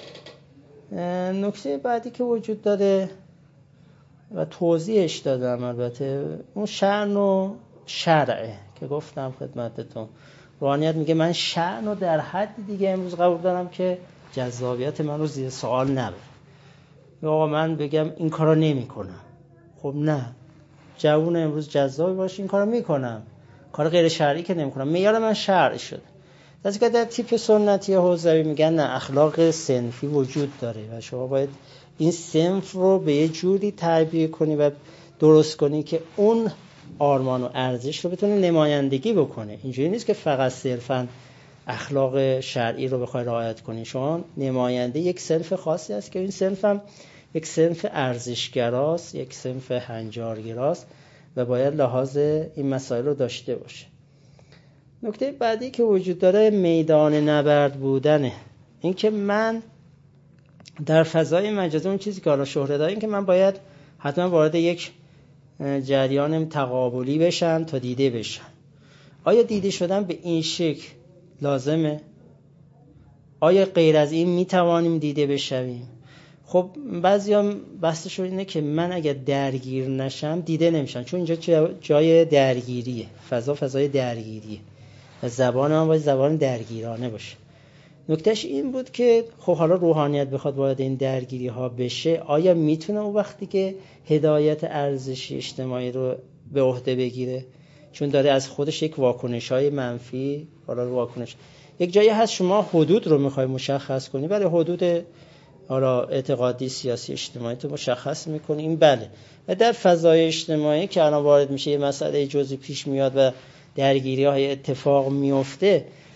نکته بعدی که وجود داره و توضیحش دادم البته اون شأن و شرعه که گفتم خدمتتون. روحانیت میگه من شأن رو در حد دیگه امروز قبول دارم که جذابیت من رو زیر سوال نبره. یا آقا من بگم این کارو نمی کنم، خب نه، جوون امروز جذابی باشه این کارو میکنم، کار غیر شرعی که نمی کنم، معیار من شرعی شده. از که در تیپ سنتی حوزوی میگن نه، اخلاق صنفی وجود داره و شما باید این صنف رو به یه جوری تعبیه کنی و درست کنی که اون آرمان و ارزش رو بتونه نمایندگی بکنه. اینجوری نیست که فقط صرفاً اخلاق شرعی رو بخوای رعایت کنی. شما نماینده یک صنف خاصی هست که این صنف هم یک صنف ارزشگراست، یک صنف هنجارگراست و باید لحاظ این مسائل رو داشته باشه. نکته بعدی که وجود داره میدان نبرد بودنه. این که من در فضای مجازی اون چیزی که حالا شهره داره این که من باید حتما وارد یک جریان تقابلی بشم تا دیده بشم. آیا دیده شدن به این شکل لازمه؟ آیا غیر از این میتوانیم دیده بشویم؟ خب بعضیا بحثشون اینه که من اگر درگیر نشم دیده نمیشم، چون اینجا جای درگیریه، فضای درگیریه و زبان هم باید زبان درگیرانه باشه. نکتهش این بود که خب حالا روحانیت بخواد وارد این درگیری ها بشه، آیا میتونه اون وقتی که هدایت ارزشی اجتماعی رو به عهده بگیره؟ چون داره از خودش یک واکنش های منفی، حالا واکنش یک جایی هست شما حدود رو میخوای مشخص کنی، ولی حدود حالا اعتقادی، سیاسی، اجتماعی تو مشخص میکنی، این بله. و در فضای اجتماعی که الان وارد میشه یه مسئله جزئی پیش میاد و درگیری های اتفاق میفته،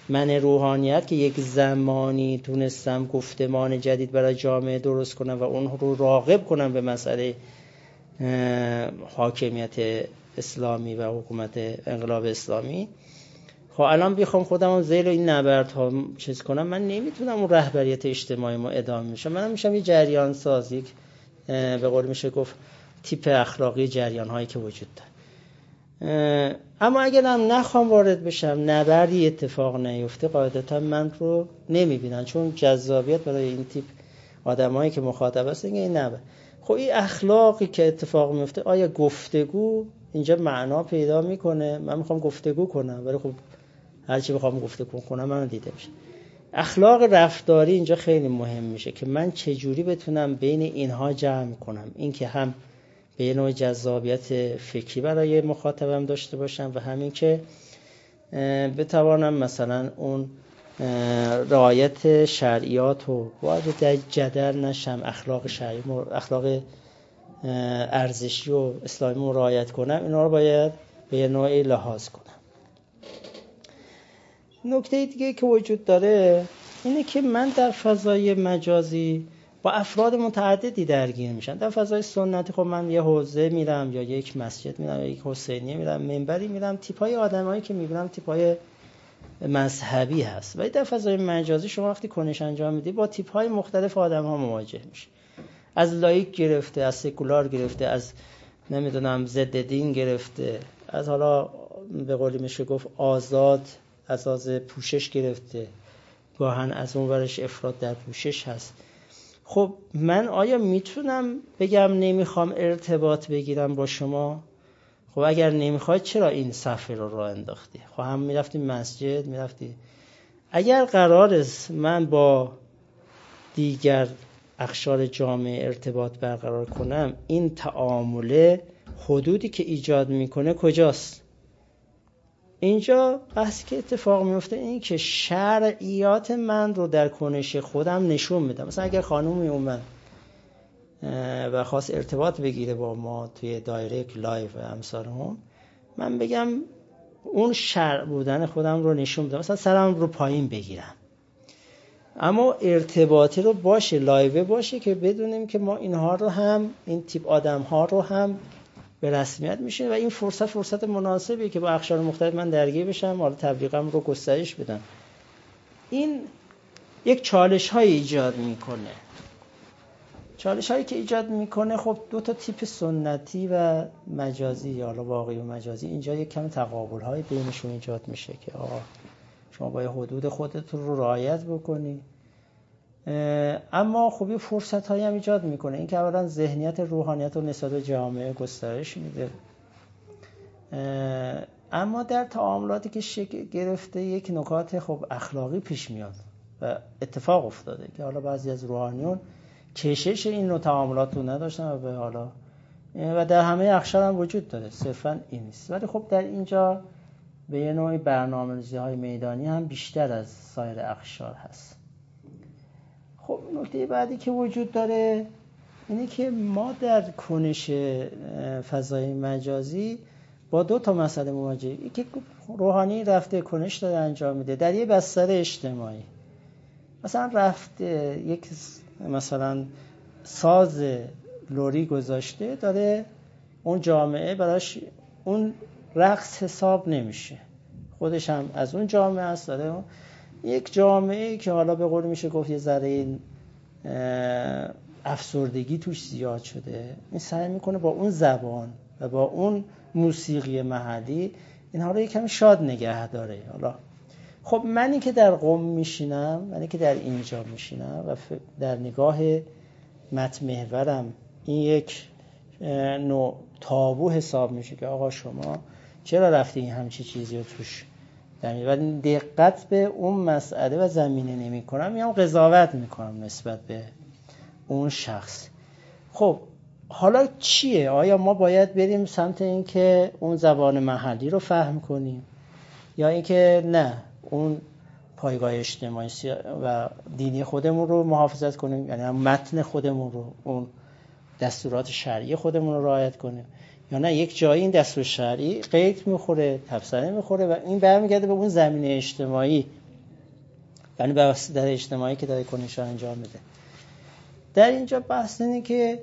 من روحانیت که یک زمانی تونستم گفتمان جدید برای جامعه درست کنم و اون رو راغب کنم به مسئله حاکمیت اسلامی و حکومت انقلاب اسلامی، خب الان بخوام خودم زیر این نبردها چیز کنم، من نمیتونم اون رهبریت اجتماعی ما ادامه میشم. منم میشم یه جریان ساز، یک به قول میشه گفت تیپ اخلاقی جریان هایی که وجود داره. اما اگر هم نخوام وارد بشم، نبردی اتفاق نیفته، قاعدتا من رو نمیبینن، چون جذابیت برای این تیپ آدمایی که مخاطب هستن این نبرد. خب این اخلاقی که اتفاق میفته، آیا گفتگو اینجا معنا پیدا میکنه؟ من میخوام گفتگو کنم، ولی خب هرچی بخوام گفتگو کنم من دیده میشه. اخلاق رفتاری اینجا خیلی مهم میشه که من چجوری بتونم بین اینها جمع کنم، این که هم به نوع جذابیت فکری برای مخاطبم داشته باشم و همین که بتوانم مثلا اون رعایت شرعیات و وارد جدل نشم، اخلاق شرعی، اخلاق ارزشی و اسلامی رو رعایت کنم. اینا رو باید به نوعی لحاظ کنم. نکته دیگه که وجود داره اینه که من در فضای مجازی با افراد متعددی درگیر میشم. در فضای سنتی خب من یه حوزه میرم یا یک مسجد میرم یا یک حسینیه میرم، منبری میرم، تیپای آدمایی که میبینم تیپای مذهبی هست. ولی در فضای مجازی شما وقتی کنش انجام میدی با تیپ‌های مختلف آدم‌ها مواجه میشی، از لایک گرفته، از سکولار گرفته، از نمیدونم ضد دین گرفته، از حالا به قولی میشه گفت آزاد از پوشش گرفته، گاهن از اون ورش افراط در پوشش هست. خب من آیا میتونم بگم نمیخوام ارتباط بگیرم با شما؟ خب اگر نمیخوای چرا این صفحه رو راه انداختی؟ خب هم میرفتی مسجد میرفتی. اگر قرار است من با دیگر اقشار جامعه ارتباط برقرار کنم، این تعامله حدودی که ایجاد میکنه کجاست؟ اینجا بحثی که اتفاق میفته این که شرعیات من رو در کنش خودم نشون میدم. مثلا اگر خانومی اومد و خواست ارتباط بگیره با ما توی دایرکت لایو و امثال هم، من بگم اون شرع بودن خودم رو نشون میدم، مثلا سرم رو پایین بگیرم، اما ارتباطی رو باشه، لایو باشه که بدونیم که ما اینها رو هم، این تیپ آدم ها رو هم به رسمیت میشه و این فرصت مناسبیه که با اقشار مختلف من درگیر بشم، حالا تبلیغم رو گسترش بدم. این یک چالش های ایجاد میکنه. چالش هایی که ایجاد میکنه خب دو تا تیپ سنتی و مجازی، یا حالا واقعی و مجازی، اینجا یک کم تقابل های بینشون ایجاد میشه که آقا شما باید حدود خودتون رو رعایت بکنی. اما خب یه فرصت هایی هم ایجاد میکنه. این که اولا ذهنیت روحانیت رو نسبت به جامعه گسترش میده، اما در تعاملاتی که شکل گرفته یک نکات خب اخلاقی پیش میاد و اتفاق افتاده که حالا بعضی از روحانیون کشش این نوع تعاملات رو نداشتن و به حالا و در همه اقشار هم وجود داره، صرفا این نیست. ولی خب در اینجا به یه نوعی برنامه‌ریزی‌های میدانی هم بیشتر از سایر اقشار هست. خب نکته بعدی که وجود داره اینه که ما در کنش فضای مجازی با دو تا مسئله مواجهیم. یکی روحانی رفته کنش داره انجام میده در یه بستر اجتماعی، مثلا رفته یک مثلا ساز لوری گذاشته، داره اون جامعه براش اون رقص حساب نمیشه، خودش هم از اون جامعه است، داره یک جامعه که حالا به قول میشه گفت یه ذره افسردگی توش زیاد شده، این سعی میکنه با اون زبان و با اون موسیقی محلی اینها رو یکم شاد نگه داره. حالا خب منی که در قم میشینم، منی که در اینجا میشینم و در نگاه متن محورم این یک نوع تابو حساب میشه که آقا شما چرا رفتی این همچی چیزی رو توش و دقت به اون مسئله و زمینه نمی کنم، یا قضاوت میکنم نسبت به اون شخص. خب حالا چیه؟ آیا ما باید بریم سمت این که اون زبان محلی رو فهم کنیم، یا اینکه نه اون پایگاه اجتماعی و دینی خودمون رو محافظت کنیم، یعنی هم متن خودمون رو، اون دستورات شرعی خودمون رو رعایت کنیم، یا نه یک جایی این دستور شرعی قید میخوره، تبصره میخوره و این برمیگرده به اون زمینه اجتماعی یعنی بحث در اجتماعی که داره کنش‌ها انجام میده. در اینجا بحث اینه که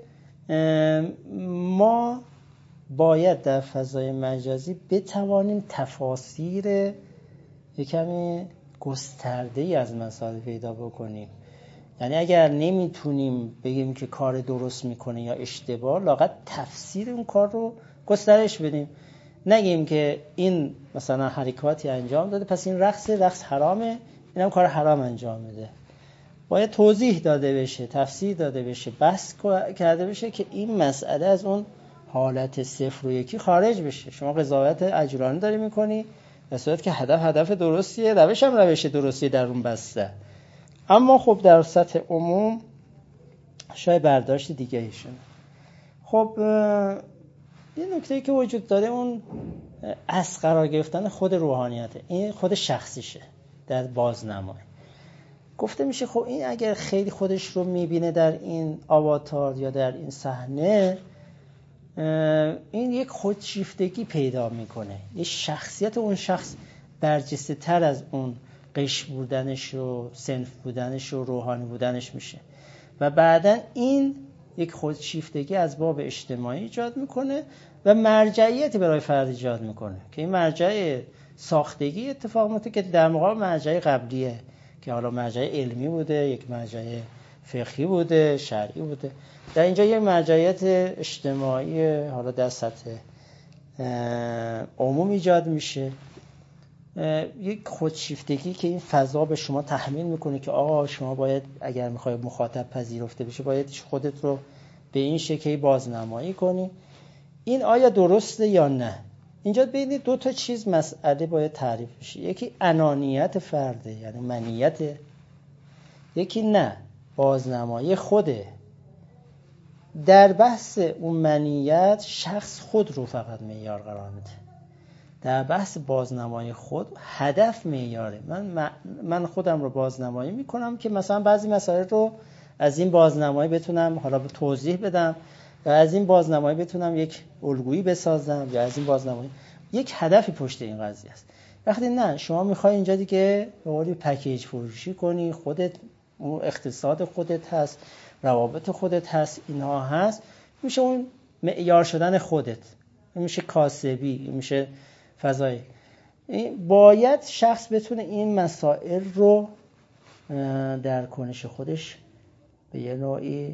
ما باید در فضای مجازی بتوانیم تفاسیر یک کمی گسترده‌ای از مسائل پیدا بکنیم. یعنی اگر نمیتونیم بگیم که کار درست میکنه یا اشتباه، لااقل تفسیر اون کار رو گسترش بدیم. نگیم که این مثلا حرکاتی انجام داده پس این رقص حرامه، اینم کار حرام انجام میده. باید توضیح داده بشه، تفسیر داده بشه، بحث کرده بشه که این مسئله از اون حالت 0 و 1 خارج بشه. شما قضاوت اجرانه داری میکنی در صورتی که هدف درستیه، روش هم روش درستیه در اون بسته. اما خب در سطح عموم شاید برداشت دیگه ایشونه. خب یه نکته‌ای که وجود داره اون از قرار گرفتن خود روحانیته، این خود شخصیشه در بازنمایی. گفته میشه خب این اگر خیلی خودش رو میبینه در این آواتار یا در این صحنه، این یک خودشیفتگی پیدا میکنه، یک شخصیت اون شخص برجسته تر از اون قش بودنش و صنف بودنش و روحانی بودنش میشه و بعداً این یک خودشیفتگی از باب اجتماعی ایجاد میکنه و مرجعیتی برای فرد ایجاد میکنه که این مرجع ساختگی اتفاق میفته که در مقابل مرجع قبلیه که حالا مرجع علمی بوده، یک مرجع فقهی بوده، شرعی بوده. در اینجا یک مرجعیت اجتماعی حالا در سطح عموم ایجاد میشه، یک خودشیفتگی که این فضا به شما تحمیل میکنه که آقا شما باید اگر میخوای مخاطب پذیرفته بشه باید خودت رو به این شکلی بازنمایی کنی. این آیا درسته یا نه؟ اینجا بین دو تا چیز مسئله باید تعریف بشه. یکی انانیت فرده یعنی منیت، یکی نه بازنمایی خوده. در بحث اون منیت شخص خود رو فقط معیار قرار میده، در بحث بازنمایی خود هدف معیاره. من خودم رو بازنمایی میکنم که مثلا بعضی مسائل رو از این بازنمایی بتونم حالا توضیح بدم و از این بازنمایی بتونم یک الگویی بسازم یا از این بازنمایی یک هدفی پشت این قضیه است. وقتی نه شما میخوای اینجا دیگه به قولی پکیج فروشی کنی، خودت اون اقتصاد خودت هست، روابط خودت هست، اینها هست، میشه اون معیار شدن خودت، میشه کاسبی، میشه فضایی. باید شخص بتونه این مسائل رو در کنش خودش به یه نوعی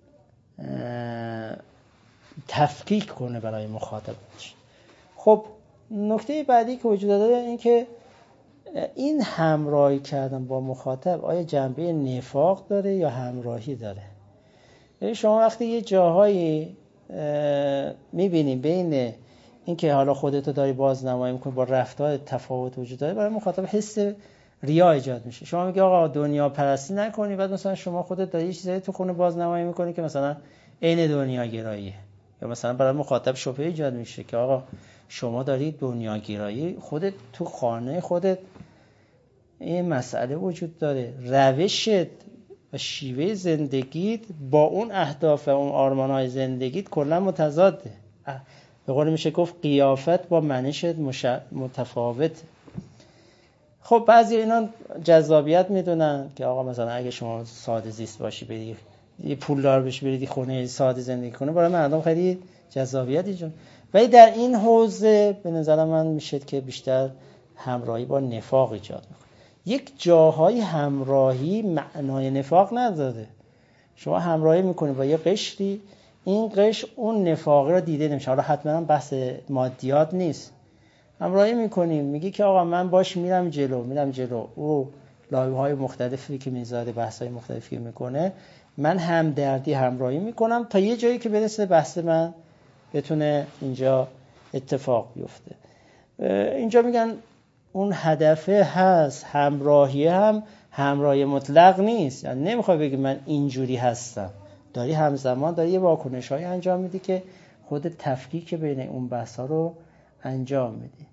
تفکیک کنه برای مخاطبش. خب نکته بعدی که وجود داره این که این همراهی کردن با مخاطب آیا جنبه نفاق داره یا همراهی داره؟ یعنی شما وقتی یه جاهایی میبینی بین این که حالا خودتو داری بازنمایی میکنی با رفتار تفاوت وجود داره، برای مخاطب حس ریا ایجاد میشه. شما میگی آقا دنیا پرستی نکنی، بعد مثلا شما خودت داری یه چیزایی تو خونه بازنمایی میکنی که مثلا عین دنیا گراییه، یا مثلا برای مخاطب شبهه ایجاد میشه که آقا شما داری دنیا گرایی خودت تو خانه خودت. این مسئله وجود داره، روشت و شیوه زندگیت با اون اهداف و اون آرمان‌های زندگیت کلا متضاده. به قول میشه گفت قیافت با منشت متفاوته. خب بعضی اینا جذابیت میدونن که آقا مثلا اگه شما ساده زیست باشی بری یه پولدار بشی برید خونه ساده زندگی کنه، برای مردم خیلی جذابیت ایجاد. ولی در این حوزه به نظر من میشه که بیشتر همراهی با نفاق ایجاد میکنه. یک جاهای همراهی معنای نفاق نداره. شما همراهی میکنی با یه قشری، این قشر اون نفاق رو دیده نمیشه. حالا حتما بحث مادیات نیست. همراهی میکنیم، میگی که آقا من باش میرم جلو، او لایه‌های مختلفی که میذاره، بحث‌های مختلفی میکنه، من همدردی همراهی میکنم تا یه جایی که برسه بحث من بتونه اینجا اتفاق بیفته. اینجا میگن اون هدفه هست، همراهی هم همراهی مطلق نیست. یعنی نمیخوای بگی من اینجوری هستم، داری همزمان داری یه واکنش‌های انجام میدی که خود تفکیک بین اون بحث‌ها رو انجام میدی.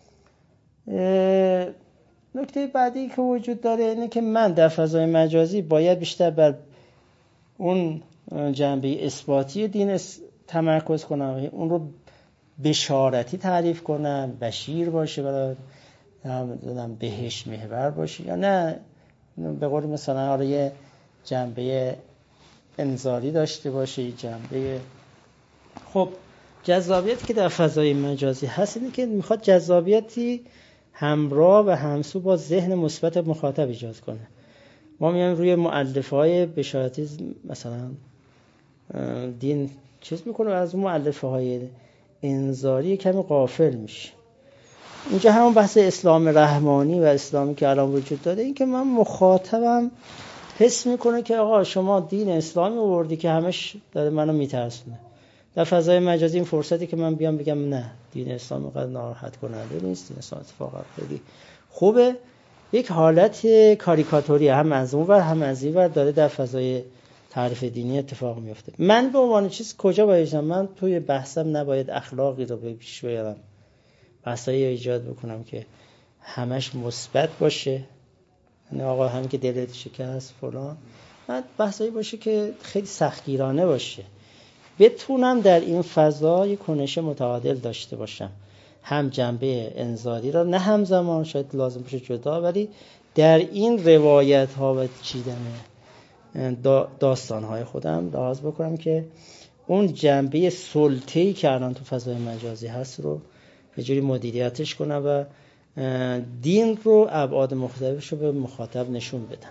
نکته بعدی که وجود داره اینه که من در فضای مجازی باید بیشتر بر اون جنبه اثباتی دین تمرکز کنم، اون رو بشارتی تعریف کنم، بشیر باشه برای بهشت محور باشه، یا نه به قول مثلا آره یه جنبه انذاری داشته باشه، جنبه خب جذابیتی که در فضای مجازی هست اینه که میخواد جذابیتی همراه و همسو با ذهن مثبت مخاطب ایجاد کنه. ما میایم روی مؤلفه‌های بشارتی مثلا دین چیز میکنه، از اون مؤلفه‌های انذاری کمی غافل میشه. اینجا همون بحث اسلام رحمانی و اسلامی که الان وجود داره، این که من مخاطبم حس میکنه که آقا شما دین اسلامی آوردی که همش داره منو میترسونه. در فضای مجازی این فرصتی که من بیام بگم نه دین اسلام اینقدر ناراحت کننده نیست، دین اسلام اتفاقا خیلی خوبه، یک حالت کاریکاتوری هم از اون ور هم از این ور داره در فضای تعریف دینی اتفاق میفته. من به عنوان چیز کجا باید من توی بحثم نباید اخلاقی رو به پیش بیارم، بحثایی ایجاد بکنم که همش مثبت باشه، یعنی آقا هم که دلت شکست فلان، بعد بحثایی باشه که خیلی سختگیرانه باشه. بتونم در این فضا یک کنش متعادل داشته باشم، هم جنبه انذاری را نه همزمان، شاید لازم باشه جدا، ولی در این روایت ها و چیدن داستان های خودم لحاظ بکنم که اون جنبه سلطه‌ای که الان تو فضای مجازی هست رو یه جوری مدیریتش کنم و دین رو ابعاد مختلفش رو به مخاطب نشون بدم.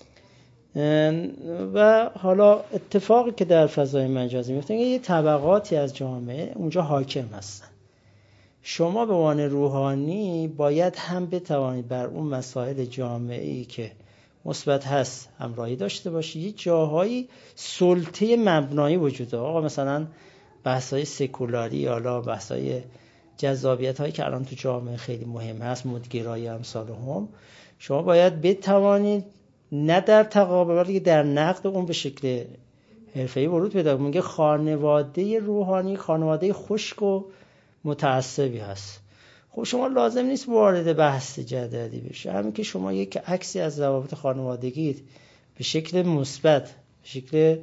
و حالا اتفاقی که در فضای مجازی میفته یه طبقاتی از جامعه اونجا حاکم هستن. شما به عنوان روحانی باید هم بتوانید بر اون مسائل جامعه‌ای که مثبت هست همراهی داشته باشید. یه جاهایی سلطه مبنایی وجود داره. آقا مثلا بحث‌های سکولاری، حالا بحث‌های جذابیت‌هایی که الان تو جامعه خیلی مهم هست، مدگرایی امثال هم، شما باید بتوانید نه در تقابل بلکه در نقد اون به شکل حرفه‌ای ورود پیدا کنید. میگه خانواده روحانی خانواده خشک و متعصبی هست. خب شما لازم نیست وارد بحث جدلی بشه، همین که شما یک عکسی از روابط خانوادگیت به شکل مثبت، به شکل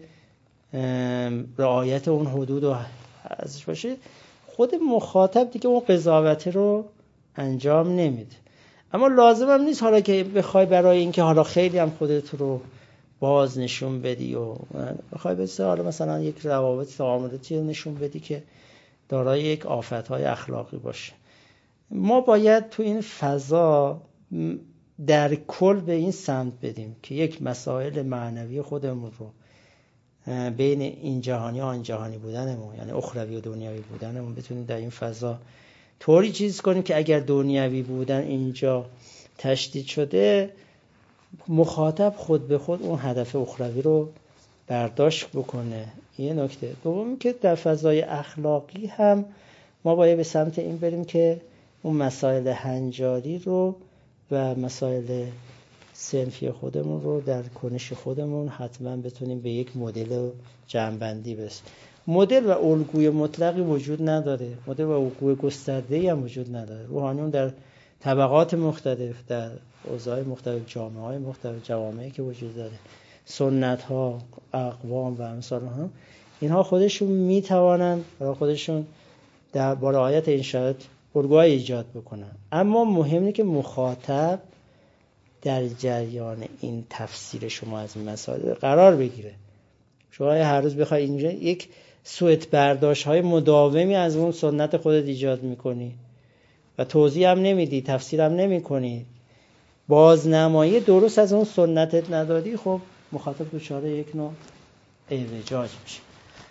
رعایت اون حدود و ازش باشه، خود مخاطب دیگه اون قضاوت رو انجام نمیده. اما لازم هم نیست حالا که بخوای برای اینکه حالا خیلی هم خودت رو باز نشون بدی و بخوای بسه حالا مثلا یک روابط تعاملاتی نشون بدی که دارای یک آفت‌های اخلاقی باشه. ما باید تو این فضا در کل به این سمت بدیم که یک مسائل معنوی خودمون رو بین این جهانی و آن جهانی بودنمون، یعنی اخروی و دنیوی بودنمون، بتونیم در این فضا طوری چیز کنیم که اگر دنیوی بودن اینجا تشدید شده، مخاطب خود به خود اون هدف اخروی رو برداشت بکنه. یه نکته دومی که در فضای اخلاقی هم ما باید به سمت این بریم که اون مسائل هنجاری رو و مسائل صنفی خودمون رو در کنش خودمون حتما بتونیم به یک مدل جمع‌بندی برسیم. مدل و الگوی مطلقی وجود نداره، مدل و الگوی گسترده‌ای هم وجود نداره. روحانیون در طبقات مختلف، در اوضاع مختلف، جامعه‌های مختلف، جوامعی که وجود داره، سنت‌ها، اقوام و امثال هم، اینها خودشون میتوانند برای خودشون در با رعایت این شرایط الگوهای ایجاد بکنن. اما مهمه که مخاطب در جریان این تفسیر شما از این مسائل قرار بگیره. شما هر روز بخوای اینجا یک سوء برداشت‌های مداومی از اون سنت خودت ایجاد می‌کنی و توضیح هم نمیدی، تفسیر هم نمی‌کنی، بازنمایی درست از اون سنتت ندادی، خب مخاطب دچار یک نوع اعوجاج میشه.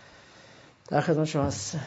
در خدمت شما هست.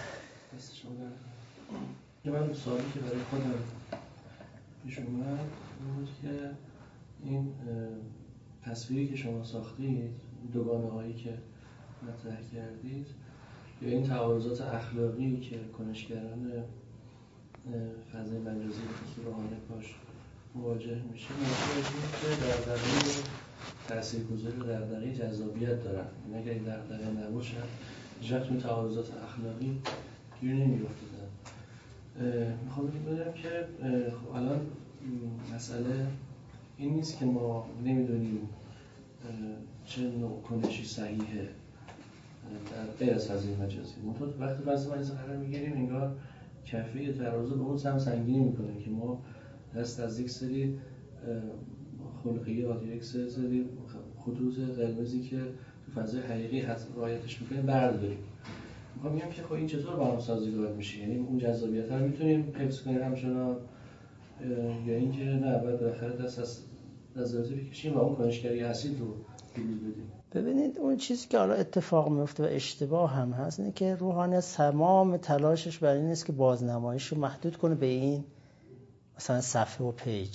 من سوالی که برای خودم پیش اومد بود که این تصویری که شما ساختید، دوگانه هایی که مطرح کردید، یا این تعارضات اخلاقی که کنشگران فضای مجازی به روحانی پاش مواجه میشه، موضوع که دغدغه تاثیرگذاری و دغدغه جذابیت دارن. اگر این دغدغه نباشه هیچ وقت اون تعارضات اخلاقی گیر نمیافتادن. میخوام بدونم که خب الان مسئله این نیست که ما نمیدونیم چه نوع کنشی صحیحه در غیر از فضای مجازی. وقتی فضای مجازی قرار میگیریم انگار کفه ترازو به اون سم سنگینی میکنه که ما دست از یک سری خلقیات، یک سری خطوط قرمزی که تو فضای حقیقی هست رعایتش میکنیم برداریم. میخوام بگم که خب این چطور با هم سازگار میشه؟ یعنی اون جذابیت رو میتونیم حفظ کنیم همچنان، یا اینکه نه باید بالاخره دست از نظریات بکشیم و اون کنشگری اصیل رو بروز بدیم؟ ببینید اون چیزی که حالا اتفاق میفته و اشتباه هم هست اینه که روحانیت تمام تلاشش برای این است که بازنمایش رو محدود کنه به این مثلا صفحه و پیج.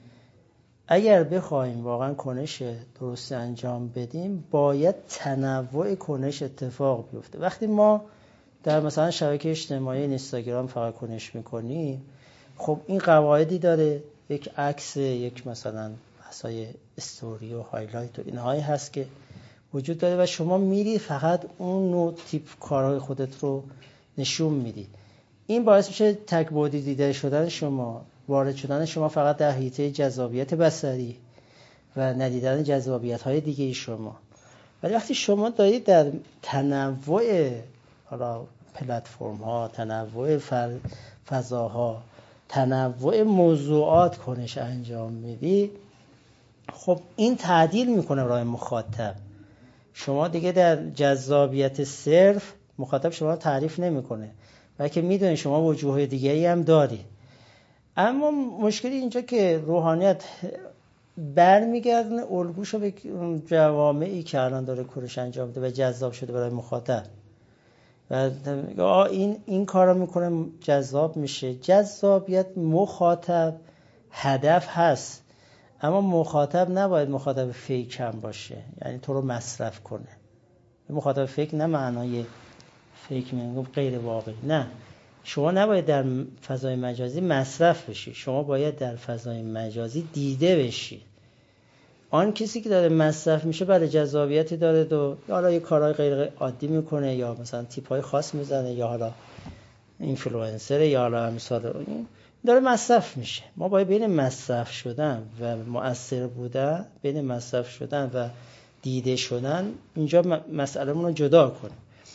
اگر بخوایم واقعا کنش درستی انجام بدیم باید تنوع کنش اتفاق بیفته. وقتی ما در مثلا شبکه اجتماعی اینستاگرام فقط کنش میکنیم، خب این قواعدی داره، یک عکس، یک مثلا بحثای استوری و هایلایت و اینهایی هست که وجود داره و شما میری فقط اون نوع تیپ کارهای خودت رو نشون میدی. این باعث میشه تک‌بعدی دیده شدن شما، وارد شدن شما فقط در حیطه جذابیت بصری و ندیدن جذابیت‌های دیگه شما. ولی وقتی شما دارید در تنوع حالا پلتفرم‌ها، تنوع فضاها، تنوع موضوعات کنش انجام میدی، خب این تعدیل میکنه برای مخاطب. شما دیگه در جذابیت صرف مخاطب شما رو تعریف نمیکنه، بلکه میدونه شما وجوه دیگری هم داری. اما مشکلی اینجا که روحانیت برمیگردونه الگوشو به جوامعی که الان داره کنش انجام میده و جذاب شده برای مخاطب و این کارو میکنه جذاب میشه. جذابیت مخاطب هدف هست، اما مخاطب نباید مخاطب فیک هم باشه، یعنی تو رو مصرف کنه. مخاطب فیک نه معنای فیک میگم غیر واقعی، نه، شما نباید در فضای مجازی مصرف بشی، شما باید در فضای مجازی دیده بشی. آن کسی که داره مصرف میشه برای جذابیتی داره و حالا یه کارهای غیر عادی میکنه یا مثلا تیپ‌های خاص میزنه یا حالا اینفلوئنسر یا حالا امثال این داره مصرف میشه. ما باید بین مصرف شدن و مؤثر بودن، بین مصرف شدن و دیده شدن اینجا مسئله‌مون رو جدا کنیم.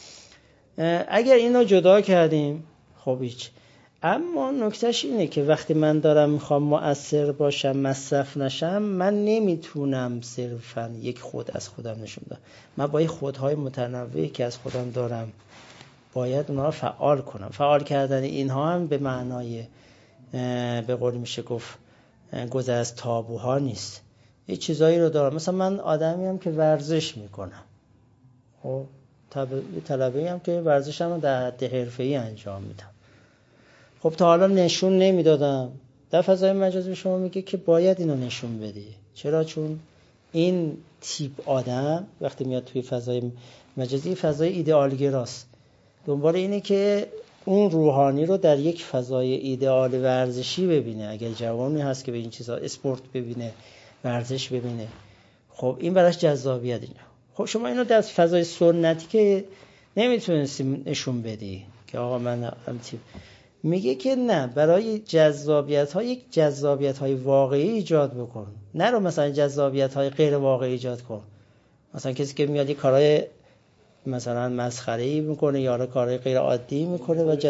اگر اینو جدا کردیم خب هیچ. اما نکتهش اینه که وقتی من دارم میخوام مؤثر باشم، مصرف نشم، من نمیتونم صرفا یک خود از خودم نشون بدم. من با خودهای متنوعی که از خودم دارم باید اونها رو فعال کنم. فعال کردن اینها هم به معنای به قول میشه گفت گذر از تابوها نیست. یه چیزایی رو دارم، مثلا من آدمی هم که ورزش میکنم، خب طلبه‌ای هم که ورزشم رو در حد حرفه‌ای انجام میدم. خب تا حالا نشون نمیدادم. در فضای مجازی به شما میگه که باید اینو نشون بدی. چرا؟ چون این تیپ آدم وقتی میاد توی فضای مجازی فضای ایدئالگراست، دنبال اینه که اون روحانی رو در یک فضای ایدئال ورزشی ببینه. اگر جوانی هست که به این چیزا اسپورت ببینه، ورزش ببینه، خب این براش جذابیت اینه. خب شما اینو در فضای سنتی که نمیتونستی نشون بدی که آقا من تیپ، میگه که نه، برای جذابیت‌ها یک جذابیت‌های واقعی ایجاد بکن، نه رو مثلا جذابیت‌های غیر واقعی ایجاد کن. مثلا کسی که میاد کارهای مثلا مسخره‌ای میکنه یا کارهای غیر عادی میکنه و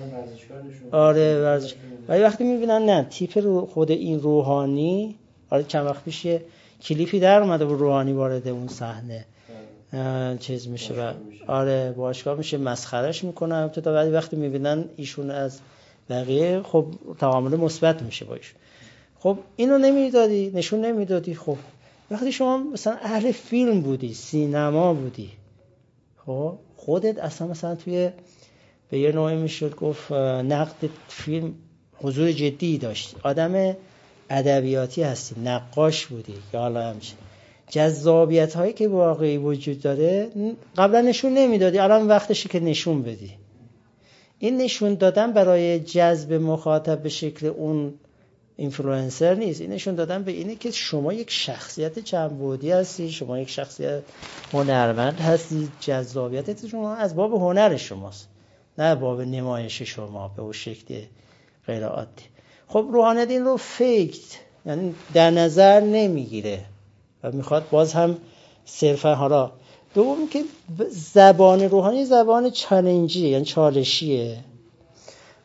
آره ورزش، ولی وقتی میبینن نه تیپ رو خود این روحانی، آره چند وقت پیش کلیپی در اومده بود روحانی وارد اون صحنه چیز میشه و آره باشگاه میشه مسخرهش میکنن تا بعد وقتی میبینن ایشون از بقیه خب تعامل مثبت میشه با ایشون. خب اینو نمیدادی، نشون نمیدادی. خب وقتی شما مثلا اهل فیلم بودی، سینما بودی، خب خودت اصلا مثلا توی به یه نوعی میشه گفت نقد فیلم حضور جدی داشتی، آدم ادبیاتی هستی، نقاش بودی یا حالا همچین جذابیت هایی که واقعی وجود داره قبلا نشون نمیدادی، الان وقتشه که نشون بدی. این نشون دادن برای جذب مخاطب به شکل اون اینفلوئنسر نیست، این نشون دادن به اینه که شما یک شخصیت چند بعدی هستی، شما یک شخصیت هنرمند هستی، جذابیت شما از باب هنر شماست نه باب نمایش شما به اون شکل غیر عادی. خب روحانیت این رو فیک، یعنی در نظر نمیگیره و میخواد باز هم صرفا حالا دوم که زبان روحانی زبان چالنجیه، یعنی چالشیه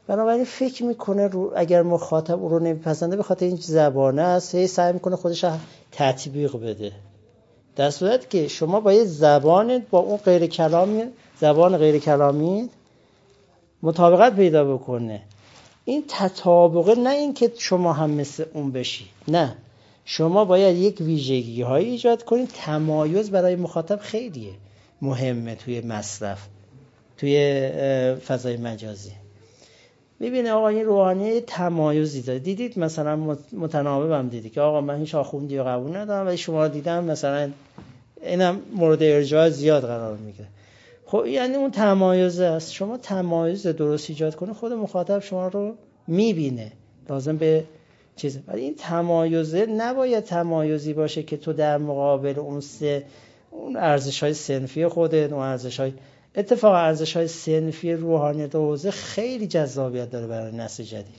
بنابراین فکر میکنه اگر مخاطب او رو نمیپسنده به خاطر این زبانه است، هی سعی میکنه خودش تطبیق بده. در صورتی که شما با یه زبان با اون غیر کلامی، زبان غیر کلامی مطابقت پیدا بکنه. این تطابقه نه این که شما هم مثل اون بشی، نه، شما باید یک ویژگی های ایجاد کنید. تمایز برای مخاطب خیلیه مهمه توی مصرف، توی فضای مجازی. ببینه آقا این روحانی تمایزی داره. دیدید مثلا متناوب هم دیدی که آقا من هیچ آخوندی رو قبول ندارم ولی شما دیدم مثلا اینم مورد ارجاع زیاد قرار میگیره. خب یعنی اون تمایز است. شما تمایز درست ایجاد کنید، خود مخاطب شما رو میبینه، لازم به چیز. ولی این تمایزه نباید تمایزی باشه که تو در مقابل اون ارزش‌های صنفی خودت، اون ارزش‌های اتفاق ارزش‌های صنفی روحانیت و حوزه خیلی جذابیت داره برای نسل جدید،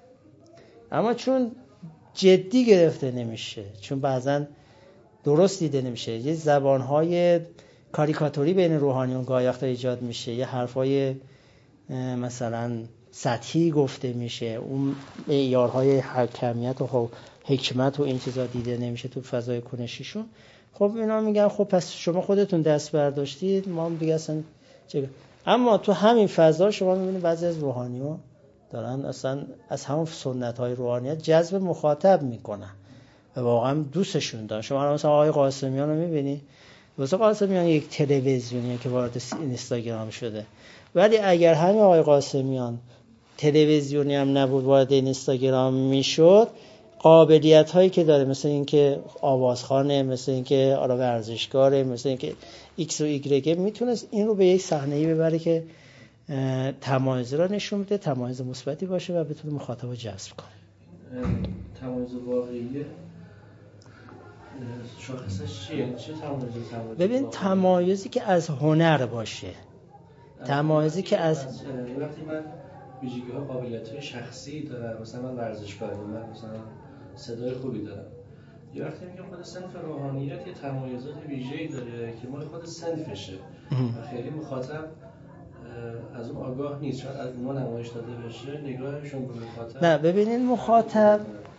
اما چون جدی گرفته نمیشه، چون بعضن درست دیده نمیشه، یه زبان‌های کاریکاتوری بین روحانیون گاهی وقتا ایجاد میشه، یه حرفای مثلا سطحی گفته میشه، اون معیارهای حکمیت و حکمت و این چیزا دیده نمیشه تو فضای کنشیشون. خب اینا میگن خب پس شما خودتون دست برداشتید، ما هم دیگه اصلا اما تو همین فضا شما میبینید بعضی از روحانیون دارن اصلا از همون سنت‌های روحانیت جذب مخاطب میکنن و واقعا دوستشون دارن. شما مثلا آقای قاسمیان رو میبینید، واسه قاسمیان یک تلویزیونیه که وارد اینستاگرام شده، ولی اگر همین آقای قاسمیان تلویزیونی هم نبود وارد اینستاگرام میشد، قابلیت هایی که داره، مثل این که آوازخوانه، مثل این که ورزشکاره، مثل این که ایکس و ایگرگه، میتونست این رو به یک صحنه‌ای ببره که تمایز را نشون بده، تمایز مثبتی باشه و بتونه مخاطب رو جذب کنه. تمایز واقعیه شاخصش چیه؟ چه تمایزی؟ ببین تمایزی که از هنر باشه، تمایزی که از وقتی من ویژگی‌ها قابلیت‌های شخصی دارم، مثلا من ورزشکارم، من مثلا صدای خوبی دارم، یه وقتی میگم خود صنف روحانیت یه تمایزات ویژه‌ای داره که مال خود صنفشه و خیلی مخاطب از اون آگاه نیست، شاید از اونها نمایش داده بشه نگاهشون به مخاطب. نه ببینین مخاطب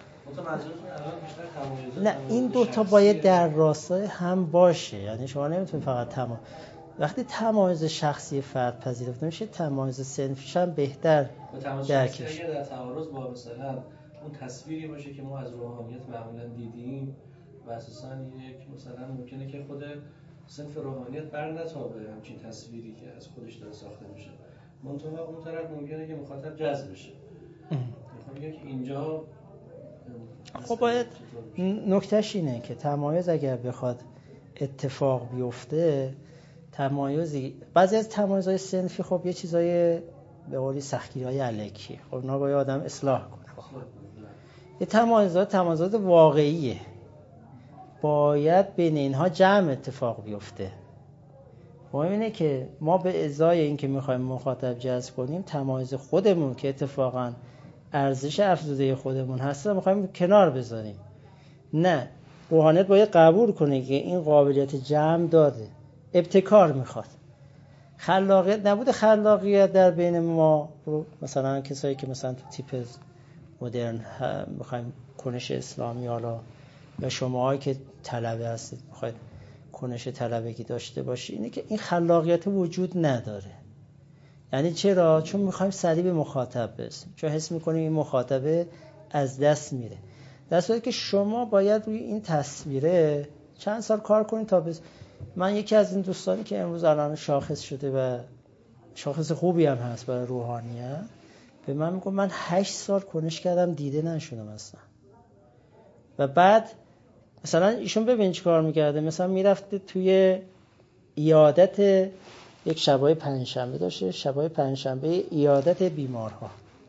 نه، این دوتا باید در راستای هم باشه، یعنی شما نمیتونید فقط وقتی تمایز شخصی فرد پذیرفته میشه، تمایز صنفیش هم بهتر درک میشه. در تعارض با مثلا اون تصویری باشه که ما از روحانیت معمولا دیدیم و اساساً یک مثلا ممکنه که خود صنف روحانیت بر نتابه همچین تصویری که از خودش داره ساخته میشه، منتها اون طرف ممکنه که مخاطب جذب بشه. میخوام بگم که اینجا خب باید نکتهش اینه که تمایز اگر بخواد اتفاق بیفته، تمایزی بعضی از تمایزهای صنفی خب یه چیزای به قولی سختگیری‌های الکی، خب اونا باید آدم اصلاح کنه. یه تمایزات واقعیه، باید بین اینها جمع اتفاق بیفته. مهم اینه که ما به ازای اینکه میخوایم مخاطب جذب کنیم، تمایز خودمون که اتفاقاً ارزش افزوده خودمون هست رو میخوایم کنار بذاریم. نه، روحانیت باید قبول کنه که این قابلیت جمع داده، ابتکار میخواد، خلاقیت نبود. خلاقیت در بین ما مثلا کسایی که مثلا تو تیپ مدرن میخوایم کنش اسلامی، حالا یا شماهایی که طلبه هستید میخواید کنش طلبگی داشته باشی، اینه که این خلاقیت وجود نداره. یعنی چرا؟ چون میخوایم سریع به مخاطب برسیم، چون حس میکنیم این مخاطبه از دست میره. در صورتی که شما باید روی این تصویره چند سال کار کنید تا من یکی از این دوستانی که امروز الان شاخص شده و شاخص خوبی هم هست برای روحانیت، به من میگه من 8 سال کنش کردم دیده نشدم اصلا. و بعد مثلا ایشون ببین چی کار میکرده، مثلا میرفته توی عیادت، یک شبای پنجشنبه داشته، شبای پنجشنبه عیادت بیمارها،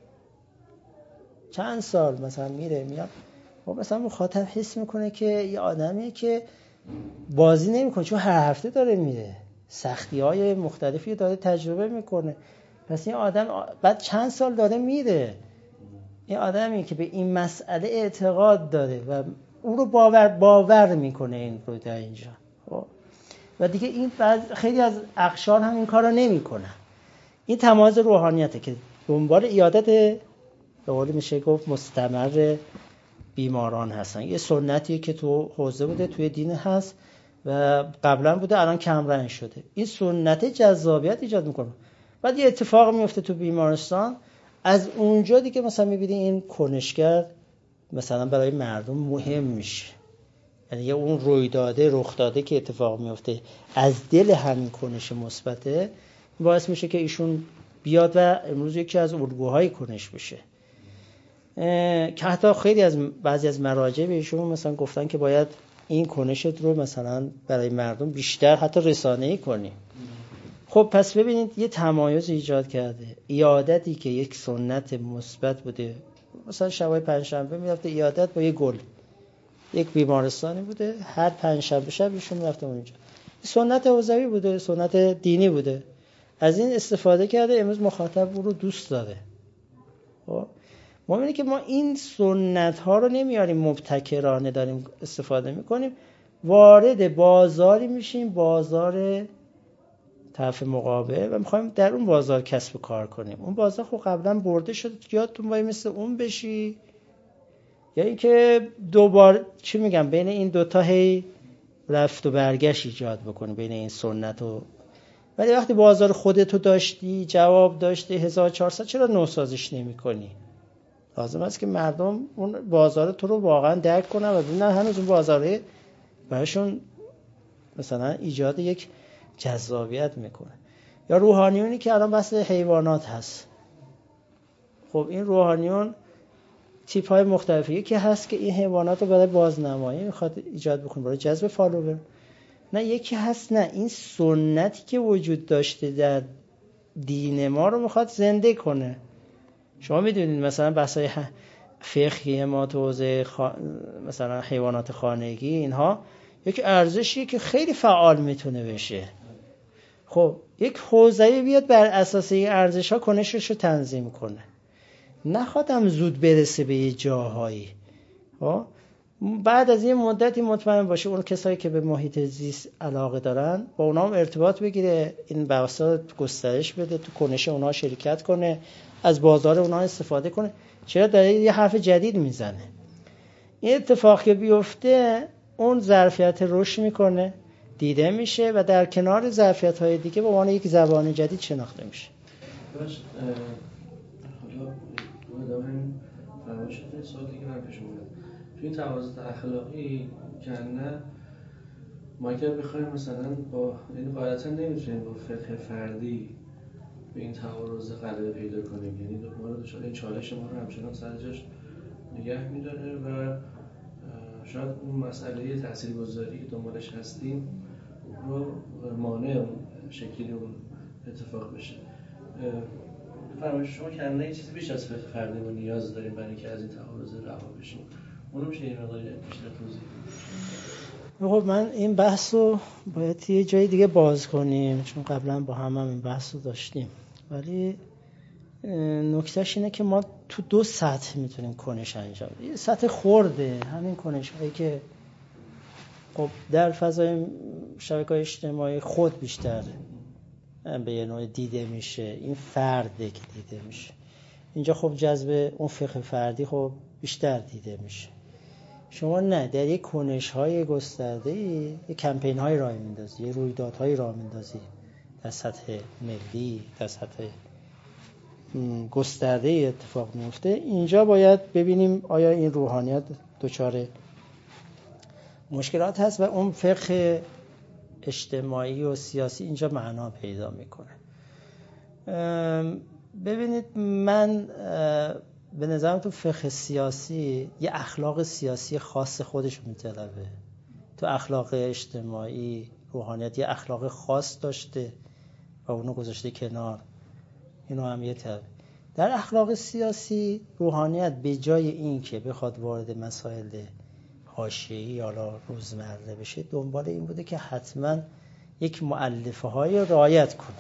چند سال مثلا میره میاد. و مثلا مخاطب حس میکنه که یه آدمیه که بازی نمیکنه، چون هر هفته داره میره، سختی‌های مختلفی داره تجربه میکنه. پس این آدم بعد چند سال داره میره، این آدمی که به این مسئله اعتقاد داره و اون رو باور میکنه این رو در اینجا. و دیگه این خیلی از اقشار هم این کار رو نمی کنن. این تمایز روحانیته که دنبال ایادت به قول میشه گفت مستمر بیماران هستن. یه سنتیه که تو حوزه بوده، توی دین هست و قبلا بوده، الان کم رنگ شده. این سنت جذابیت ایجاد میکنه. بعد یه اتفاق میفته تو بیمارستان، از اونجا دیگه مثلا میبینی این کنشگر مثلا برای مردم مهم میشه. یعنی اون رویداده رخ داده که اتفاق میفته از دل همین کنش مثبته، باعث میشه که ایشون بیاد و امروز یکی از الگوهای کنش بشه. که حتی خیلی از بعضی از مراجع به ایشون مثلا گفتن که باید این کنشت رو مثلا برای مردم بیشتر حتی رسانه‌ای کنی. خب پس ببینید یه تمایز ایجاد کرده. ایادتی که یک سنت مثبت بوده، مثلا شبای پنجشنبه میرفته ایادت با یه گل، یک بیمارستانی بوده، هر پنجشنبه شب ایشون میرفته اونجا. سنت حوزوی بوده، سنت دینی بوده، از این استفاده کرده، امروز مخاطب رو دوست داره. خب ما می‌بینیم که ما این سنت ها رو نمیاریم مبتکرانه داریم استفاده میکنیم، وارد بازاری میشیم، بازار طرف مقابل، و میخوایم در اون بازار کسب و کار کنیم. اون بازار خب قبلا برده شده، یادتون باید مثل اون بشی، یا اینکه دوبار چی میگم بین این دوتا هی رفت و برگشت ایجاد بکنی بین این سنت و. ولی وقتی بازار خودتو داشتی، جواب داشتی 1400، چرا نوسازش نمی کنی؟ لازم است که مردم اون بازار تو رو واقعا درک کنن و ببینن هنوز اون بازاره براشون مثلا ایجاد یک جذابیت میکنه. یا روحانیونی که الان بحث حیوانات هست. خب این روحانیون تیپ های مختلفی که هست که این حیوانات رو برای بازنمایی میخواد ایجاد بکنه، برای جذب فالوور. نه یکی هست نه این سنتی که وجود داشته در دین ما رو میخواد زنده کنه. شما میدونید مثلا بحثای فقهی ما تو حوزه مثلا حیوانات خانگی اینها یک ارزشی که خیلی فعال میتونه بشه. خب یک حوزه‌ای بیاد بر اساس این ارزش‌ها کنشش رو تنظیم کنه، نخوادم زود برسه به یه جاهایی. بعد از یه مدتی مطمئن باشه اون کسایی که به محیط زیست علاقه دارن با اونها هم ارتباط بگیره، این بحثا گسترش بده، تو کنش اونها شرکت کنه، از بازار اونها استفاده کنه. چرا داره یه حرف جدید میزنه؟ این اتفاق که بیفته اون ظرفیت رشد میکنه، دیده میشه و در کنار ظرفیت‌های دیگه به عنوان یک زبان جدید شناخته میشه. باش حالا همین فرمایشتون سوالی که من پیش اومد تو این توازن اخلاقی که نه ما اگر بخوایم مثلا با یعنی قاعدتا نمیتونیم با فقه فردی به این تعارض غلبه پیدا کنیم، یعنی ما رو این چالش ما رو همچنان سر جاش نگه میداره و شاید اون مسئله تاثیرگذاری که دنبالش هستیم رو مانع اون شکلی اون اتفاق بشه. فرمایش شما که نه یه چیزی بیش از فقه فردی ما نیاز داریم برای اینکه از این تعارض رها بشیم، اونو میشه یه مقدار بیشتر توضیح بدید؟ خب من این بحث رو باید یه جای دیگه باز کنیم، چون قبلا با هم این بحث رو داشتیم، ولی نکتهش اینه که ما تو دو سطح میتونیم کنش انجام بدیم. یه سطح خرده، همین کنش هایی که خب در فضای شبکه‌های اجتماعی خود بیشتر به یه نوع دیده میشه، این فرده که دیده میشه. اینجا خب جذب اون فقه فردی خب بیشتر دیده میشه. شما نه در یک کنش‌های گسترده‌ای یک کمپین‌های راه میندازی، یک رویدادهای راه میندازی در سطح ملی، در سطح گسترده اتفاق میفته. اینجا باید ببینیم آیا این روحانیت دچار مشکلات هست و اون فقه اجتماعی و سیاسی اینجا معنا پیدا میکنه. ببینید من به نظرم تو فقه سیاسی یه اخلاق سیاسی خاص خودش میطلبه. تو اخلاق اجتماعی روحانیت یه اخلاق خاص داشته و اونو گذاشته کنار، اینو هم یه طرف. در اخلاق سیاسی روحانیت به جای این که بخواد وارد مسائل حاشیه‌ای یا روزمره بشه، دنبال این بوده که حتما یک مؤلفه های رعایت کنه.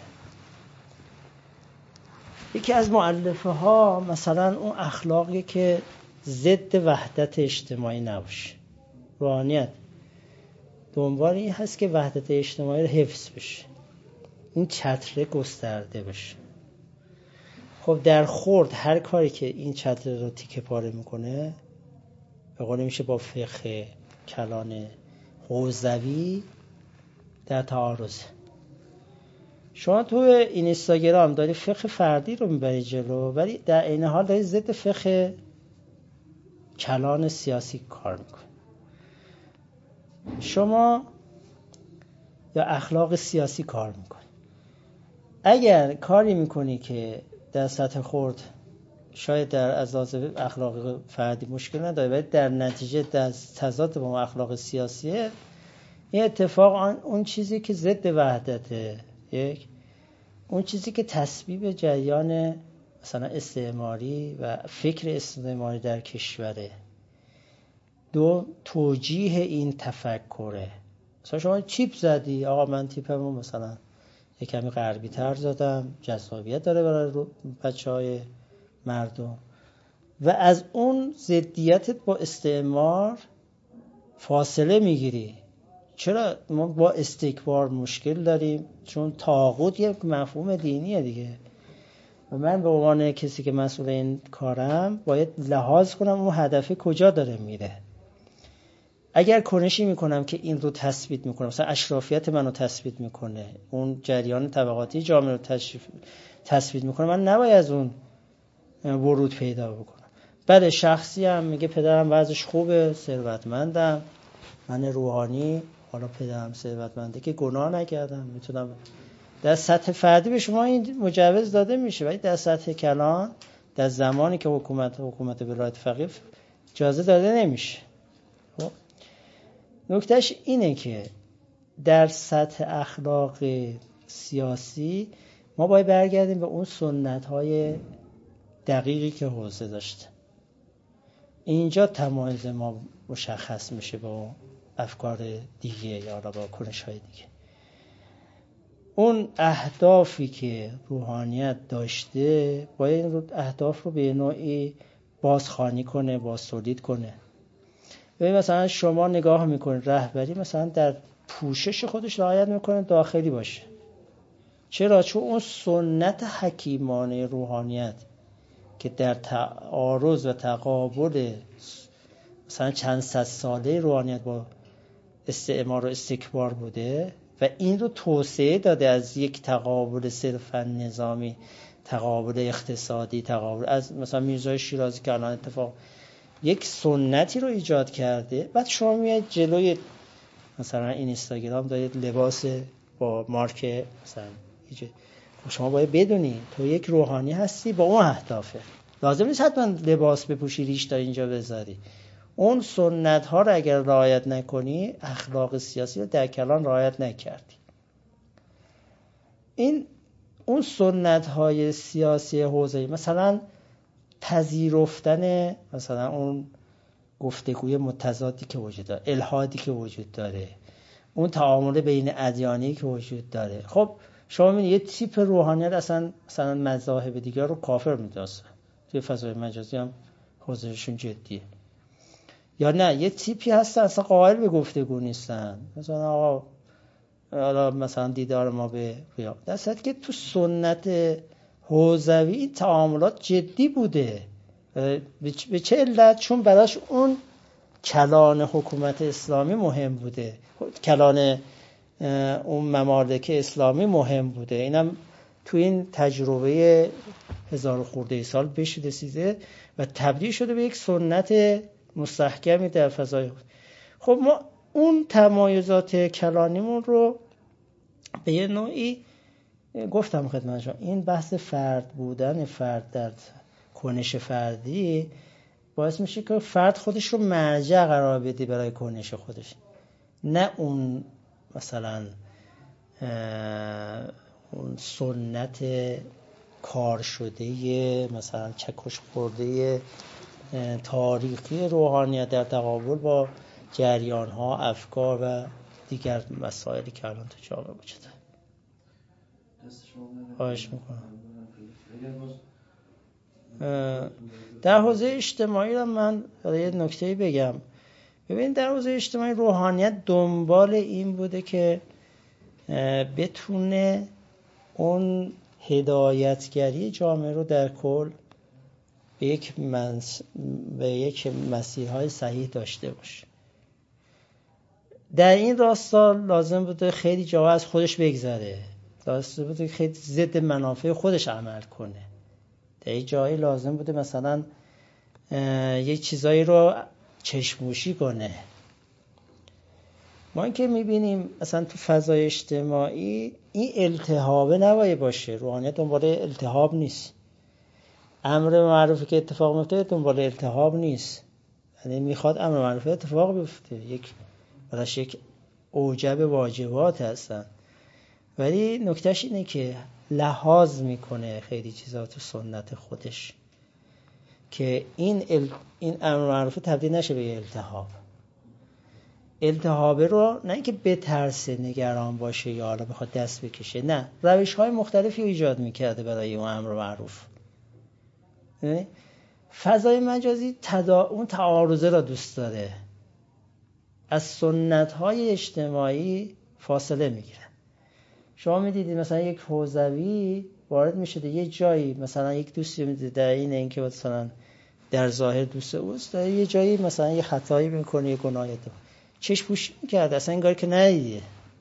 یکی از مؤلفه ها مثلا اون اخلاقی که ضد وحدت اجتماعی نباشه. روحانیت دنبال این هست که وحدت اجتماعی رو حفظ بشه، این چتره گسترده بشه. خب در خرد هر کاری که این چتر رو تیکه پاره میکنه به قول میشه با فقه کلان حوزوی در تعارض. شما تو اینستاگرام داری فقه فردی رو میبری جلو، ولی در عین حال داری ضد فقه کلان سیاسی کار میکنی. شما یا اخلاق سیاسی کار میکنی. اگر کاری میکنی که در سطح خرد شاید در اساس اخلاق فردی مشکل نداره، ولی در نتیجه در تضاد با اخلاق سیاسیه، این اتفاق اون چیزی که ضد وحدته، اون چیزی که تسبیب جریان مثلا استعماری و فکر استعماری در کشوره، دو توجیه این تفکره. مثلا شما چیپ زدی، آقا من تیپمو مثلا یک کمی غربی تر زدم، جذابیت داره برای بچهای مردم، و از اون ضدیتت با استعمار فاصله میگیری. چرا ما با استکبار مشکل داریم؟ چون طاغوت یک مفهوم دینیه دیگه، و من به عنوان کسی که مسئول این کارم باید لحاظ کنم اون هدف کجا داره میره. اگر کنشی میکنم که این رو تثبیت میکنم، مثلا اشرافیت منو تثبیت میکنه، اون جریان طبقاتی جامعه رو تثبیت میکنه، من نباید از اون ورود پیدا بکنم. بعد شخصی هم میگه پدرم وضعش خوبه، ثروتمندم، من روحانی، حالا پدرم ثروتمنده که گناه نکردم، میتونم. در سطح فردی به شما این مجوز داده میشه، ولی در سطح کلان در زمانی که حکومت ولایت فقیه اجازه داده نمیشه. نکتهش اینه که در سطح اخلاق سیاسی ما باید برگردیم به اون سنت‌های دقیقی که حوزه داشته. اینجا تمایز ما مشخص میشه با افکار دیگه یا با کنش‌های دیگه. اون اهدافی که روحانیت داشته باید این اهداف رو به نوعی بازخوانی کنه، بازتولید کنه. ببین مثلا شما نگاه میکنید رهبری مثلا در پوشش خودش رعایت میکنه داخلی باشه. چرا؟ چون اون سنت حکیمانه روحانیت که در تعارض و تقابل مثلا چند صد ساله روحانیت با استعمار و استکبار بوده و این رو توسعه داده از یک تقابل صرفا نظامی، تقابل اقتصادی، تقابل از مثلا میرزای شیرازی که الان اتفاق یک سنتی رو ایجاد کرده. بعد شما میاد جلوی مثلا این اینستاگرام دارید لباس با مارک مثلا شما باید بدونی تو یک روحانی هستی با اون اهدافه. لازم نیست حتما لباس بپوشی ریش تا اینجا بذاری. اون سنت ها رو اگر رعایت نکنی اخلاق سیاسی رو در کلان رعایت نکردی. اون سنت های سیاسی حوزه‌ای مثلا پذیرفتن مثلا اون گفتگوی متضادی که وجود داره، الحادی که وجود داره، اون تعامل بین ادیانی که وجود داره. خب شما می‌بینید یه تیپ روحانیت اصلا مثلا مذاهب دیگر رو کافر می‌دونن، توی فضای مجازی هم حوزهشون جدیه. یا نه یه تیپی هستن اصلا قائل به گفتگو نیستن، مثلا آقا حالا مثلا دیدار ما به قیام، در صورتی که تو سنت حوزوی تعاملات جدی بوده. به چه علت؟ چون براش اون کلان حکومت اسلامی مهم بوده، کلان اون ممالک اسلامی مهم بوده. اینم تو این تجربه 1000 خورده سال بهش رسیده و تبدیل شده به یک سنت مستحکمی در فضای. خب ما اون تمایزات کلانیمون رو به یه نوعی گفتم خدمت شما، این بحث فرد بودن فرد در کنش فردی باعث میشه که فرد خودش رو مرجع قرار بده برای کنش خودش، نه اون مثلا اون سنت کار شده مثلا چکش خورده تاریخی روحانیت در تقابل با جریان ها، افکار و دیگر مسائلی که الان تو جامعه وجود داره. خواهش میکنم. در حوزه اجتماعی رو من یه نکته‌ای بگم. ببین در حوزه اجتماعی روحانیت دنبال این بوده که بتونه اون هدایتگری جامعه رو در کل به یک مسیرهای صحیح داشته باشه. در این راستا لازم بوده خیلی جاها از خودش بگذره، لازم بوده خیلی ضد منافع خودش عمل کنه. در این جایی لازم بوده مثلا یک چیزایی رو چشم‌پوشی کنه. ما که می‌بینیم مثلا تو فضای اجتماعی این التهابه نباید باشه. روحانیت دنبال التهاب نیست. امر معروفی که اتفاق میفته دنبال التهاب نیست. یعنی میخواد امر معروف اتفاق بیفته، یک اوجب واجبات هستن. ولی نکتهش اینه که لحاظ میکنه خیلی چیزا تو سنت خودش که این امر معروف تبدیل نشه به التهاب. التهاب رو نه اینکه بترسه، نگران باشه یا حالا بخواد دست بکشه، نه، روش‌های مختلفی ایجاد میکرده برای اون امر معروف. فضای مجازی اون تعارضه را دوست داره، از سنت‌های اجتماعی فاصله میگیره. شما میدیدید مثلا یک حوزوی وارد میشده یه جایی، مثلا یک دوستی میدید در اینکه مثلا در ظاهر دوست اوست، در یه جایی مثلا یه خطایی میکنه، یه گناهی تو چشم پوشی میکرد، اصلا انگار که ندیده.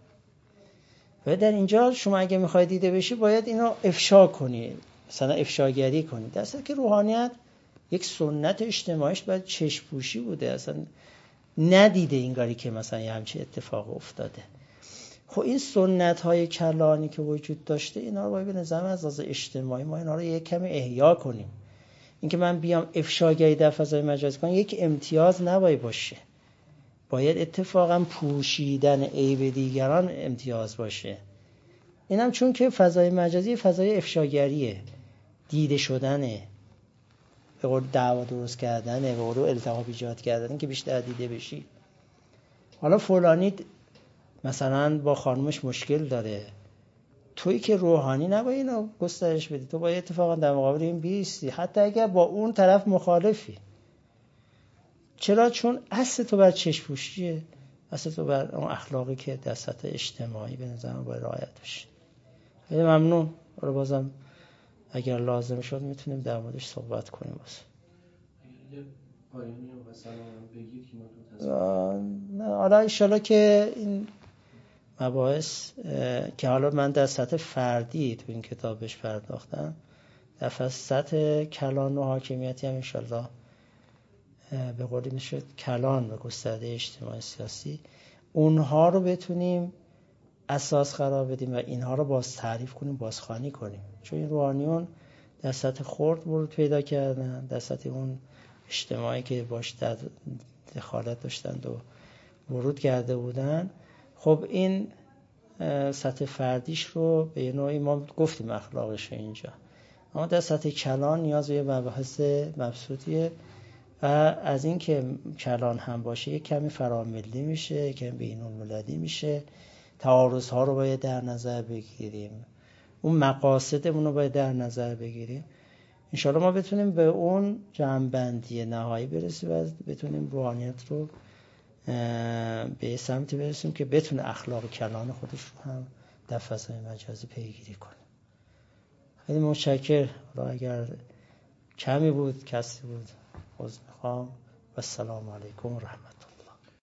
و در اینجا شما اگه میخواید دیده بشی باید اینو افشا کنی، مثلا افشاگری کنی. در صورتی که روحانیت یک سنت اجتماعیش باید چشم پوشی بوده، اصلا ندیده اینگاری که مثلا یه همچین اتفاق افتاده. خب این سنت های کلانی که وجود داشته اینا رو باید به نظر از لحاظ اجتماعی ما اینا رو یک کمی احیا کنیم. اینکه من بیام افشاگری در فضای مجازی کنم یک امتیاز نباید باشه، باید اتفاقا پوشیدن عیب دیگران امتیاز باشه. اینم چون که فضای مجازی فضای افشاگریه، دیده شدنه، به قول دعوا درست کردنه، به قول التهاب ایجاد کردن که بیشتر دیده بشی. حالا فلانی مثلا با خانومش مشکل داره، تویی که روحانی نباید اینو گسترش بدی، تو باید اتفاقا در مقابل این بیستی، حتی اگر با اون طرف مخالفی. چرا؟ چون اصل تو بر چشم پوشیه، اصل تو بر اون اخلاقی که در سطح اجتماعی به نظر من باید رعایت بشه. خیلی ممنون. رو بازم اگر لازم شد میتونیم در موردش صحبت کنیم. اگه پایانی رو مثلا بگید که ما تو حالا انشالله که این مباحث که حالا من در سطح فردی تو این کتابش پرداختم، در سطح کلان و حاکمیتی هم انشالله به قولی میشه کلان و گسترده اجتماعی سیاسی، اونها رو بتونیم اساس قرار بدیم و اینها رو باز تعریف کنیم، بازخوانی کنیم. چون این روحانیون در سطح خرد ورود پیدا کردن، در سطح اون اجتماعی که باش دخالت داشتند و ورود کرده بودن. خب این سطح فردیش رو به نوعی ما گفتیم اخلاقش اینجا، اما در سطح کلان نیاز به مباحث مبسوطیه و از این که کلان هم باشه یک کمی فراملی میشه، یک کمی بین‌المللی میشه. تعارض ها رو باید در نظر بگیریم، اون مقاصدمون رو باید در نظر بگیریم. انشاءالله ما بتونیم به اون جمع‌بندی نهایی برسیم و بتونیم روحانیت رو به سمتی برسیم که بتونه اخلاق کلان خودش رو هم در فضای مجازی پیگیری کنه. خیلی متشکرم. اگر کمی بود، کسی بود، عذر میخوام. و السلام علیکم و رحمت الله.